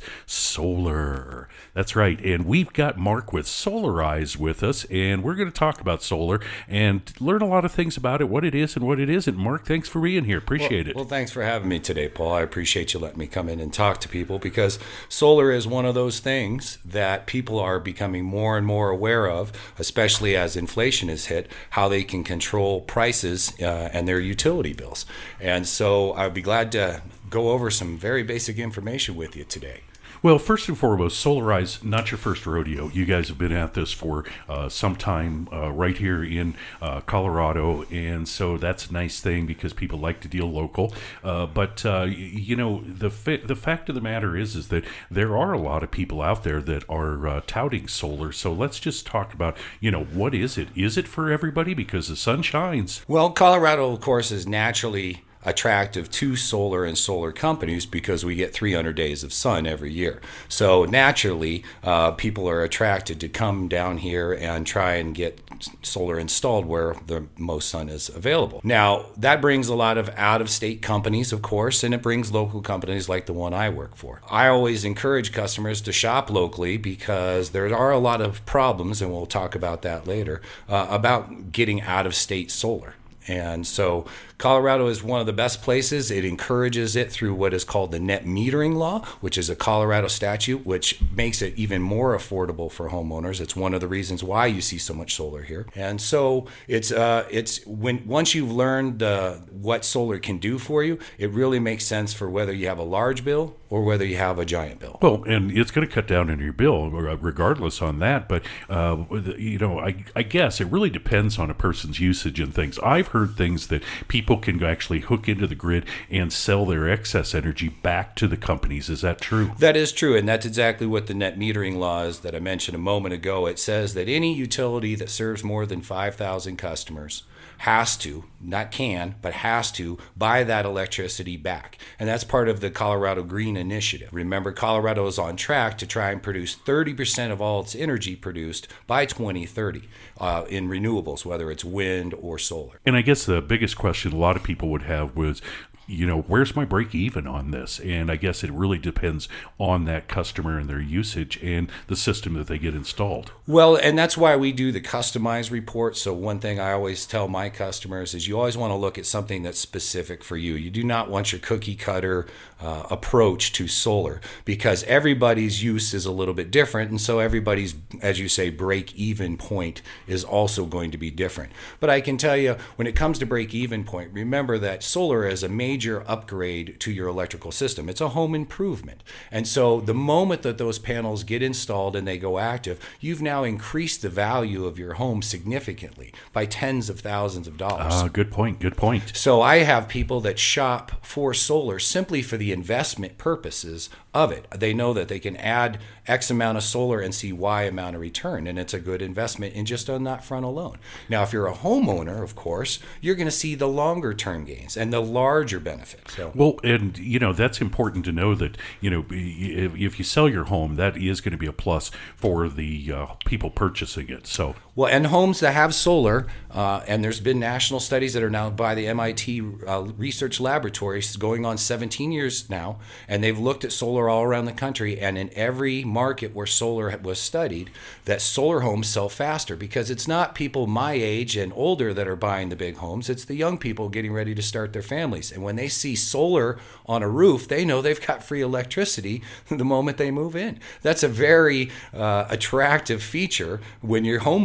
solar. That's right, and we've got Mark with Solarize with us, and we're going to talk about solar and learn a lot of things about it, what it is and what it isn't. Mark, thanks for being here. Appreciate well, it. Well, thanks for having me today, Paul. I appreciate you letting me come in and talk to people, because solar is one of those things that people are becoming more and more aware of, especially as inflation has hit, how they can control prices uh, and their utility bills. And so I'd be glad to go over some very basic information with you today. Well, first and foremost, Solarize, not your first rodeo. You guys have been at this for uh, some time uh, right here in uh, Colorado, and so that's a nice thing because people like to deal local. Uh, but, uh, you know, the fa- the fact of the matter is is that there are a lot of people out there that are uh, touting solar. So let's just talk about, you know, what is it? Is it for everybody? Because the sun shines. Well, Colorado, of course, is naturally attractive to solar and solar companies because we get three hundred days of sun every year. So naturally, uh, people are attracted to come down here and try and get solar installed where the most sun is available. Now, that brings a lot of out-of-state companies, of course, and it brings local companies like the one I work for. I always encourage customers to shop locally because there are a lot of problems, and we'll talk about that later, uh, about getting out-of-state solar. And so Colorado is one of the best places. It encourages it through what is called the net metering law, which is a Colorado statute, which makes it even more affordable for homeowners. It's one of the reasons why you see so much solar here. And so it's uh, it's when once you've learned uh, what solar can do for you, it really makes sense for whether you have a large bill or whether you have a giant bill. Well, and it's going to cut down on your bill regardless on that. But, uh, you know, I, I guess it really depends on a person's usage and things. I've heard things that people can actually hook into the grid and sell their excess energy back to the companies. Is that true? That is true, and that's exactly what the net metering law is that I mentioned a moment ago. It says that any utility that serves more than five thousand customers has to, not can, but has to buy that electricity back. And that's part of the Colorado Green Initiative. Remember, Colorado is on track to try and produce thirty percent of all its energy produced by twenty thirty uh, in renewables, whether it's wind or solar. And I guess the biggest question a lot of people would have was, you know, where's my break even on this? And I guess it really depends on that customer and their usage and the system that they get installed. Well, and that's why we do the customized report. So one thing I always tell my customers is you always want to look at something that's specific for you. You do not want your cookie cutter uh, approach to solar because everybody's use is a little bit different. And so everybody's, as you say, break even point is also going to be different. But I can tell you, when it comes to break even point, remember that solar is a major major upgrade to your electrical system. It's a home improvement. And so the moment that those panels get installed and they go active, you've now increased the value of your home significantly by tens of thousands of dollars. Ah, uh, good point. Good point. So I have people that shop for solar simply for the investment purposes of it. They know that they can add X amount of solar and see Y amount of return, and it's a good investment in just on that front alone. Now, if you're a homeowner, of course, you're going to see the longer term gains and the larger benefit. So. Well, and, you know, that's important to know that, you know, if, if you sell your home, that is going to be a plus for the uh, people purchasing it. So. Well, and homes that have solar, uh, and there's been national studies that are now by the M I T uh, research laboratories going on seventeen years now, and they've looked at solar all around the country, and in every market where solar was studied, that solar homes sell faster because it's not people my age and older that are buying the big homes, it's the young people getting ready to start their families. And when they see solar on a roof, they know they've got free electricity the moment they move in. That's a very uh, attractive feature when you're home buying.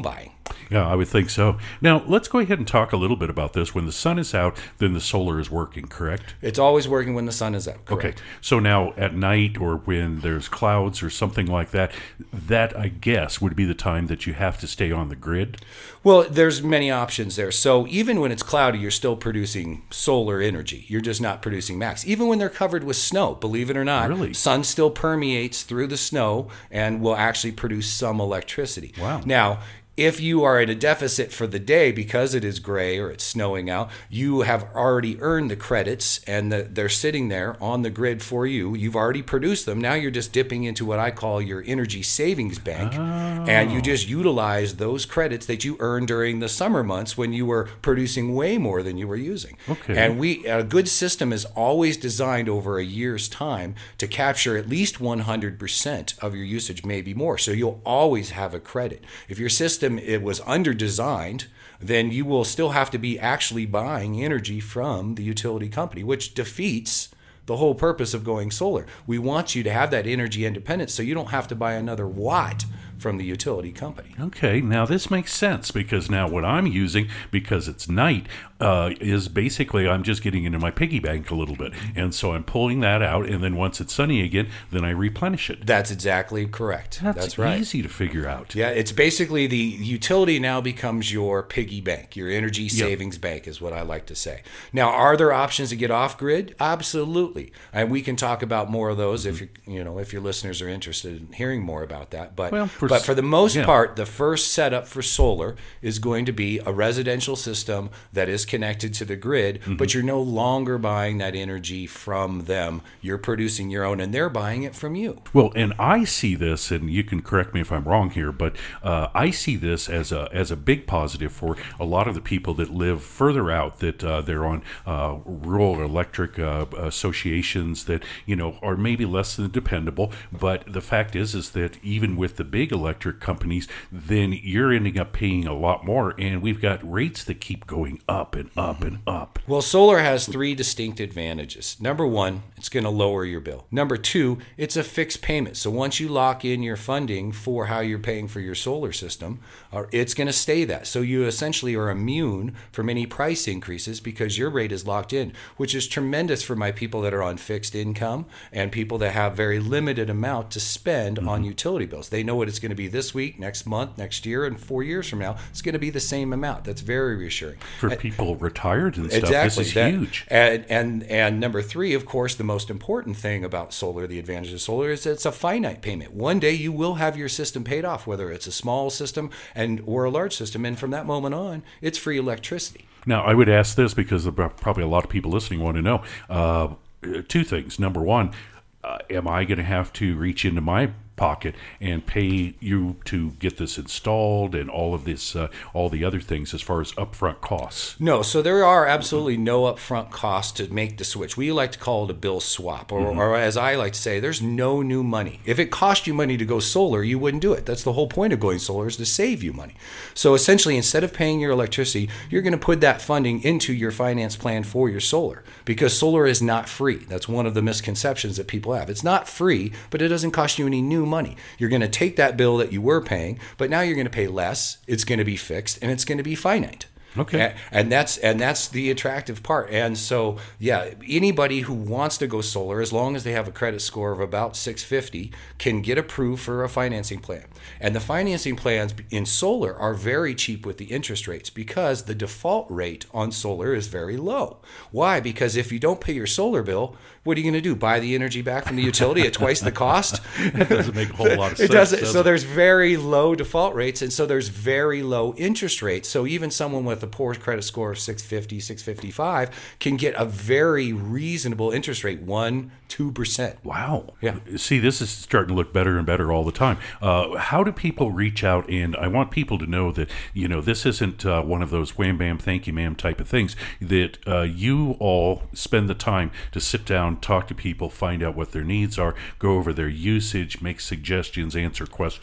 Yeah, I would think so. Now, let's go ahead and talk a little bit about this. When the sun is out, then the solar is working, correct? It's always working when the sun is out, correct? Okay. So now at night or when there's clouds or something like that, that, I guess, would be the time that you have to stay on the grid? Well, there's many options there. So even when it's cloudy, you're still producing solar energy. You're just not producing max. Even when they're covered with snow, believe it or not, Really? sun still permeates through the snow and will actually produce some electricity. Wow. Now, if you are at a deficit for the day because it is gray or it's snowing out, you have already earned the credits and the, they're sitting there on the grid for you. You've already produced them. Now you're just dipping into what I call your energy savings bank. Oh. And you just utilize those credits that you earned during the summer months when you were producing way more than you were using. Okay. And we a good system is always designed over a year's time to capture at least one hundred percent of your usage, maybe more. So you'll always have a credit. If your system it was under designed, then you will still have to be actually buying energy from the utility company, which defeats the whole purpose of going solar. We want you to have that energy independence so you don't have to buy another watt from the utility company. Okay, now this makes sense because now what I'm using, because it's night, uh, is basically I'm just getting into my piggy bank a little bit. And so I'm pulling that out, and then once it's sunny again, then I replenish it. That's exactly correct. That's, That's right. easy to figure out. Yeah, it's basically the utility now becomes your piggy bank, your energy savings yep. bank is what I like to say. Now, are there options to get off grid? Absolutely. And we can talk about more of those if you you know if your listeners are interested in hearing more about that. But well, for, but for the most yeah. part, the first setup for solar is going to be a residential system that is connected to the grid, mm-hmm. but you're no longer buying that energy from them. You're producing your own, and they're buying it from you. Well, and I see this, and you can correct me if I'm wrong here, but uh, I see this as a as a big positive for a lot of the people that live further out, that uh, they're on uh, rural electric uh, associations that, you know, are maybe less than dependable. But the fact is, is that even with the big electric companies, then you're ending up paying a lot more, and we've got rates that keep going up and up mm-hmm. and up. Well, solar has three distinct advantages. Number one, it's going to lower your bill. Number two, it's a fixed payment. So once you lock in your funding for how you're paying for your solar system, it's going to stay that. So you essentially are immune from any price increases because your rate is locked in, which is tremendous for my people that are on fixed income and people that have very limited amount to spend mm-hmm. on utility bills. They know what it's going to be this week, next month, next year, and four years from now. It's going to be the same amount. That's very reassuring. For and, people retired and stuff, exactly, this is that, huge. And, and and number three, of course, the most important thing about solar, the advantage of solar, is that it's a finite payment. One day you will have your system paid off, whether it's a small system and or a large system, and from that moment on, it's free electricity. Now, I would ask this because probably a lot of people listening want to know uh, two things. Number one, uh, am I going to have to reach into my pocket and pay you to get this installed and all of this, uh, all the other things as far as upfront costs? No, so there are absolutely no upfront costs to make the switch. We like to call it a bill swap, or, mm-hmm. or as I like to say, there's no new money. If it cost you money to go solar, you wouldn't do it. That's the whole point of going solar, is to save you money. So essentially, instead of paying your electricity, you're going to put that funding into your finance plan for your solar, because solar is not free. That's one of the misconceptions that people have. It's not free, but it doesn't cost you any new money. You're going to take that bill that you were paying, but now you're going to pay less. It's going to be fixed, and it's going to be finite. Okay. And, and that's and that's the attractive part. And so, yeah, anybody who wants to go solar, as long as they have a credit score of about six fifty, can get approved for a financing plan. And the financing plans in solar are very cheap with the interest rates, because the default rate on solar is very low. Why? Because if you don't pay your solar bill, what are you going to do? Buy the energy back from the utility at twice the cost? It doesn't make a whole lot of sense. It doesn't. Does so it? There's very low default rates, and so there's very low interest rates. So even someone with a poor credit score of six fifty, six fifty-five can get a very reasonable interest rate, one, two percent. Wow. Yeah. See, this is starting to look better and better all the time. Uh, how do people reach out? And I want people to know that, you know, this isn't uh, one of those wham, bam, thank you, ma'am type of things, that uh, you all spend the time to sit down, talk to people, find out what their needs are, go over their usage, make suggestions, answer questions.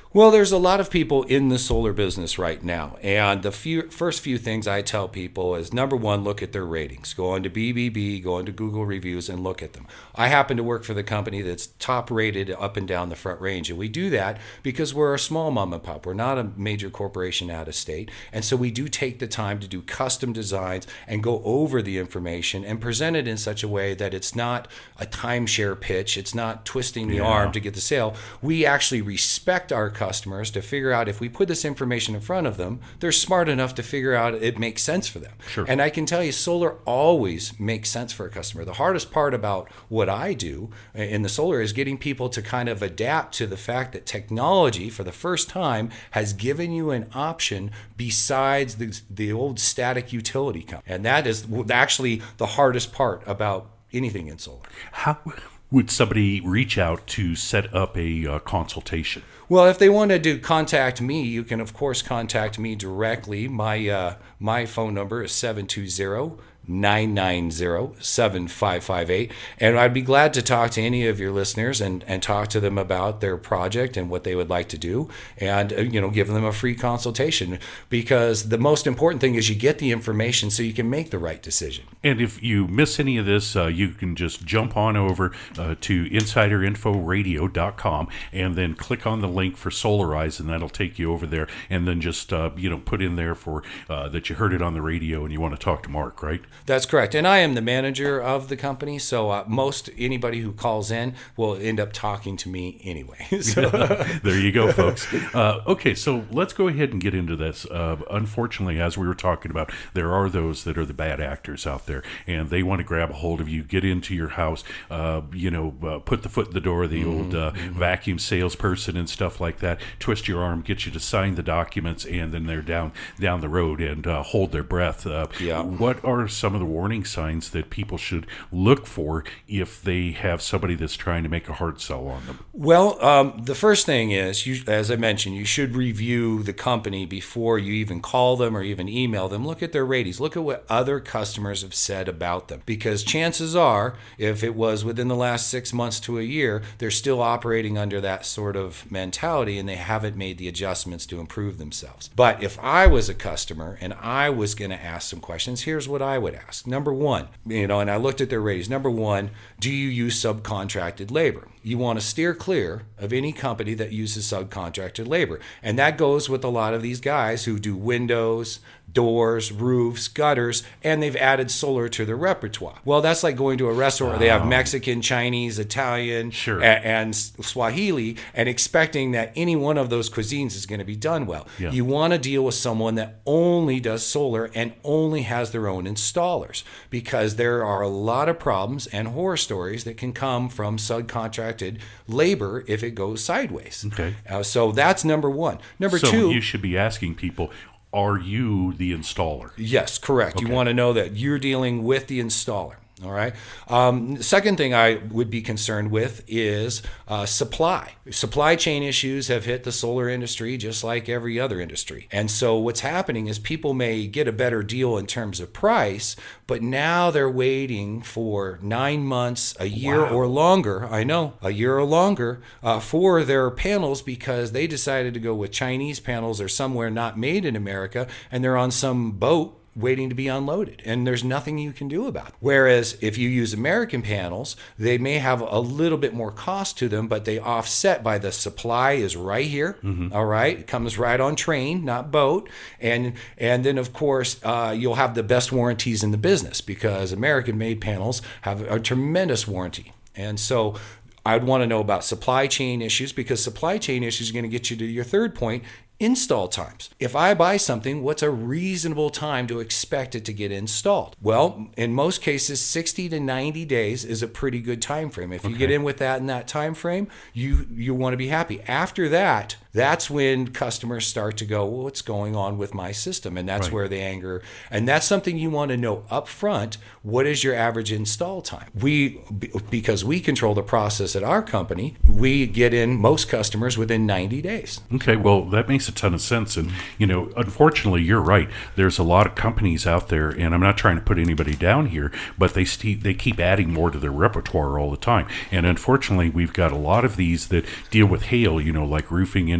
Well, there's a lot of people in the solar business right now. And the few, first few things I tell people is, number one, look at their ratings. Go on to B B B, go on to Google Reviews, and look at them. I happen to work for the company that's top rated up and down the Front Range. And we do that because we're a small mom and pop. We're not a major corporation out of state. And so we do take the time to do custom designs and go over the information and present it in such a way that it's not a timeshare pitch. It's not twisting the Yeah. arm to get the sale. We actually respect our customers to figure out if we put this information in front of them, they're smart enough to figure out it makes sense for them. Sure. And I can tell you, solar always makes sense for a customer. The hardest part about what I do in the solar is getting people to kind of adapt to the fact that technology, for the first time, has given you an option besides the, the old static utility company. And that is actually the hardest part about anything in solar. How would somebody reach out to set up a uh, consultation? Well, if they wanted to contact me, you can, of course, contact me directly. My uh, my phone number is seven two zero, nine nine zero, seven five five eight. And I'd be glad to talk to any of your listeners and, and talk to them about their project and what they would like to do, and uh, you know, give them a free consultation, because the most important thing is you get the information so you can make the right decision. And if you miss any of this, uh, you can just jump on over uh, to insider info radio dot com and then click on the link for Solarize, and that'll take you over there. And then just uh, you know, put in there for uh, that you heard it on the radio and you want to talk to Mark, right? That's correct. And I am the manager of the company, so uh, most anybody who calls in will end up talking to me anyway. So there you go, folks. Uh, okay, so let's go ahead and get into this. Uh, unfortunately, as we were talking about, there are those that are the bad actors out there, and they want to grab a hold of you, get into your house, uh, you know, uh, put the foot in the door, the mm-hmm. old uh, mm-hmm. vacuum salesperson and stuff like that, twist your arm, get you to sign the documents, and then they're down down the road and uh, hold their breath. Uh, yeah. What are some of the warning signs that people should look for if they have somebody that's trying to make a hard sell on them? Well, um, the first thing is, you, as I mentioned, you should review the company before you even call them or even email them. Look at their ratings. Look at what other customers have said about them. Because chances are, if it was within the last six months to a year, they're still operating under that sort of mentality and they haven't made the adjustments to improve themselves. But if I was a customer and I was going to ask some questions, here's what I would ask. Number one, you know, and I looked at their ratings. Number one, do you use subcontracted labor? You want to steer clear of any company that uses subcontracted labor. And that goes with a lot of these guys who do windows, doors, roofs, gutters, and they've added solar to their repertoire. Well, that's like going to a restaurant where they have Mexican, Chinese, Italian, sure. a- and Swahili, and expecting that any one of those cuisines is going to be done well. Yeah. You want to deal with someone that only does solar and only has their own installers, because there are a lot of problems and horror stories that can come from subcontracted labor if it goes sideways. Okay. Uh, so that's number one. Number so two. you should be asking people, are you the installer? Yes, correct. Okay. You want to know that you're dealing with the installer. All right. Um, second thing I would be concerned with is uh, supply. Supply chain issues have hit the solar industry just like every other industry. And so what's happening is people may get a better deal in terms of price, but now they're waiting for nine months, a year Wow. or longer. I know, a year or longer uh, for their panels, because they decided to go with Chinese panels or somewhere not made in America, and they're on some boat waiting to be unloaded, and there's nothing you can do about it. Whereas if you use American panels, they may have a little bit more cost to them, but they offset by the supply is right here. Mm-hmm. All right, it comes right on train, not boat, and and then of course uh, you'll have the best warranties in the business, because American-made panels have a tremendous warranty, and so I'd want to know about supply chain issues, because supply chain issues are going to get you to your third point. Install times. If I buy something, what's a reasonable time to expect it to get installed? Well, in most cases, sixty to ninety days is a pretty good time frame. If you Okay. get in with that in that time frame, you you want to be happy. After that, that's when customers start to go, well, what's going on with my system? And that's Right. where the anger, and that's something you want to know up front. What is your average install time? We, because we control the process at our company, we get in most customers within ninety days. Okay, well, that makes a ton of sense. And, you know, unfortunately, you're right. There's a lot of companies out there, and I'm not trying to put anybody down here, but they st- they keep adding more to their repertoire all the time. And unfortunately, we've got a lot of these that deal with hail, you know, like roofing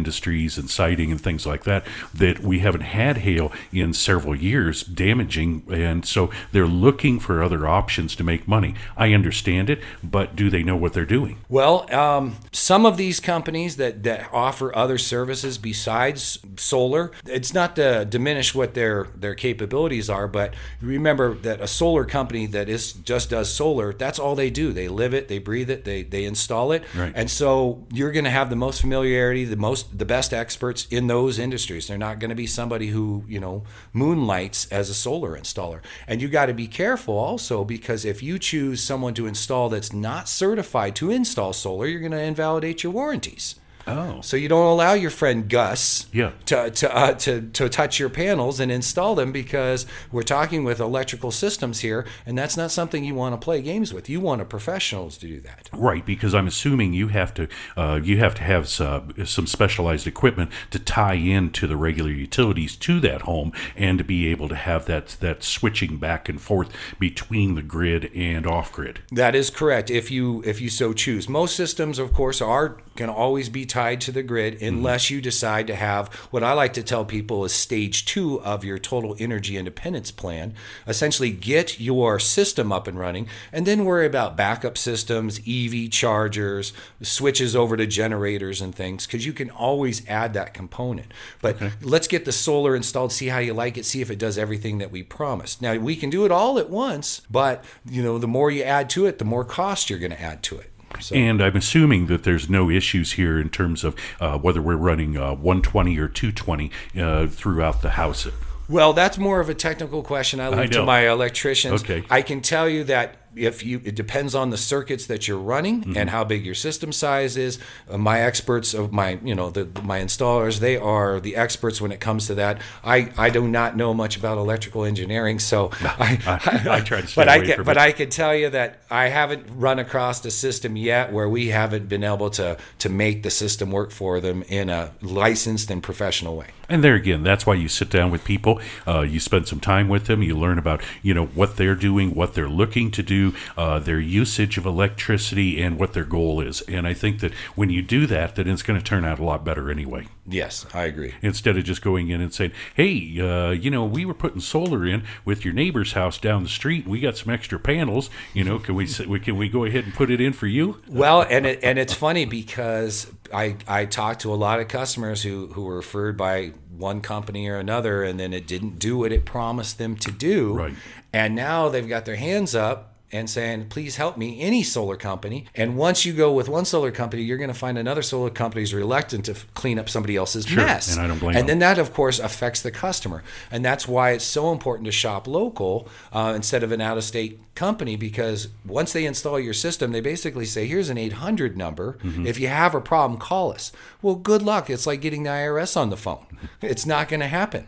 industries and siding and things like that, that we haven't had hail in several years damaging, and so they're looking for other options to make money. I understand it, but do they know what they're doing? Well, um, some of these companies that, that offer other services besides solar, it's not to diminish what their, their capabilities are, but remember that a solar company that is just does solar, that's all they do. They live it, they breathe it, they, they install it. Right. And so you're going to have the most familiarity, the most, the best experts in those industries. They're not going to be somebody who, you know, moonlights as a solar installer. And you got to be careful also, because if you choose someone to install that's not certified to install solar, you're going to invalidate your warranties. Oh. So you don't allow your friend Gus Yeah. to to, uh, to to touch your panels and install them, because we're talking with electrical systems here, and that's not something you want to play games with. You want a professionals to do that. Right, because I'm assuming you have to uh, you have to have some, some specialized equipment to tie into the regular utilities to that home, and to be able to have that that switching back and forth between the grid and off grid. That is correct. If you if you so choose, most systems, of course, are going to always be tied to the grid unless you decide to have what I like to tell people is stage two of your total energy independence plan. Essentially, get your system up and running, and then worry about backup systems, E V chargers, switches over to generators and things, because you can always add that component. But okay. Let's get the solar installed, see how you like it, see if it does everything that we promised. Now, we can do it all at once, but you know, the more you add to it, the more cost you're going to add to it. So. And I'm assuming that there's no issues here in terms of uh, whether we're running uh, one twenty or two twenty uh, throughout the house. Well, that's more of a technical question I leave I to my electricians. Okay. I can tell you that if you, it depends on the circuits that you're running mm-hmm. and how big your system size is. Uh, my experts of my, you know, the, my installers, they are the experts when it comes to that. I, I do not know much about electrical engineering, so no, I, I, I try to stay but away I can, from but it. I can tell you that I haven't run across a system yet where we haven't been able to to make the system work for them in a licensed and professional way. And there again, that's why you sit down with people, uh, you spend some time with them, you learn about, you know, what they're doing, what they're looking to do, uh, their usage of electricity, and what their goal is. And I think that when you do that, then it's going to turn out a lot better anyway. Yes, I agree. Instead of just going in and saying, hey, uh, you know, we were putting solar in with your neighbor's house down the street. We got some extra panels. You know, can we can we go ahead and put it in for you? Well, and it, and it's funny because I I talked to a lot of customers who, who were referred by one company or another, and then it didn't do what it promised them to do. Right. And now they've got their hands up and saying, please help me, any solar company. And once you go with one solar company, you're going to find another solar company is reluctant to clean up somebody else's Sure, mess. and I don't blame And them. then that, of course, affects the customer. And that's why it's so important to shop local uh, instead of an out-of-state company, because once they install your system, they basically say, here's an eight hundred number. Mm-hmm. If you have a problem, call us. Well, good luck. It's like getting the I R S on the phone. It's not going to happen.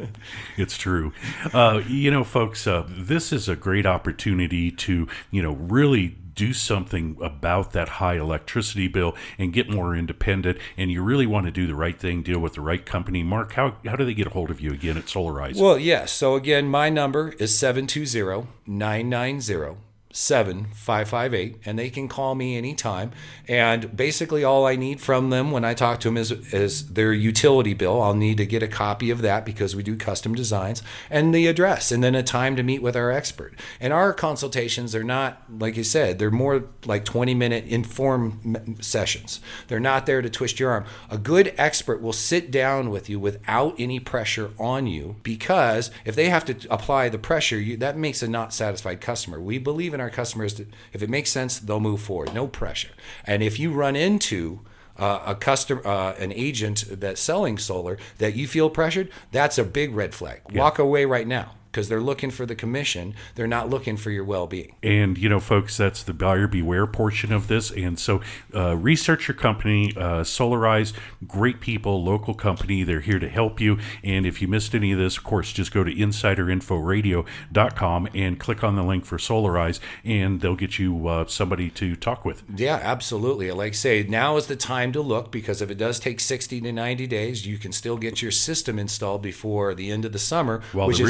It's true. Uh, you know, folks, uh, this is a great opportunity to, you know, really do something about that high electricity bill and get more independent. And you really want to do the right thing, deal with the right company. Mark, how, how do they get a hold of you again at Solarize? Well, yes. So again, my number is seven two zero, nine nine zero, seven five five eight, and they can call me anytime. And basically all I need from them when I talk to them is, is their utility bill. I'll need to get a copy of that because we do custom designs, and the address, and then a time to meet with our expert. And our consultations are not, like you said, they're more like twenty minute inform sessions. They're not there to twist your arm. A good expert will sit down with you without any pressure on you, because if they have to apply the pressure, you, that makes a not satisfied customer. We believe in our customers that if it makes sense, they'll move forward. No pressure. And if you run into uh, a customer, uh, an agent that's selling solar that you feel pressured, that's a big red flag. Yeah. Walk away right now, because they're looking for the commission. They're not looking for your well-being. And, you know, folks, that's the buyer beware portion of this. And so uh, research your company, uh, Solarize, great people, local company. They're here to help you. And if you missed any of this, of course, just go to insider info radio dot com and click on the link for Solarize, and they'll get you uh, somebody to talk with. Yeah, absolutely. Like I say, now is the time to look, because if it does take sixty to ninety days, you can still get your system installed before the end of the summer, While which the is roof's the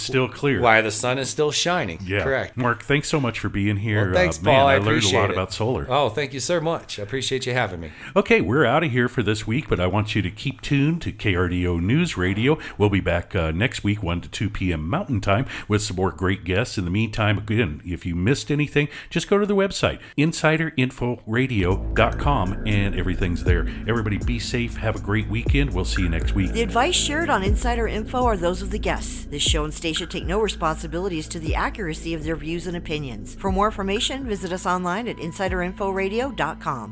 is still clear. Why the sun is still shining. Yeah. Correct. Mark, thanks so much for being here. Well, thanks, uh, man, Paul. I, I learned appreciate a lot it. about solar. Oh, thank you so much. I appreciate you having me. Okay, we're out of here for this week, but I want you to keep tuned to K R D O News Radio. We'll be back uh, next week, one to two p.m. Mountain Time, with some more great guests. In the meantime, again, if you missed anything, just go to the website, insider info radio dot com, and everything's there. Everybody be safe. Have a great weekend. We'll see you next week. The advice shared on Insider Info are those of the guests. This show and station take no responsibilities to the accuracy of their views and opinions. For more information, visit us online at insider info radio dot com.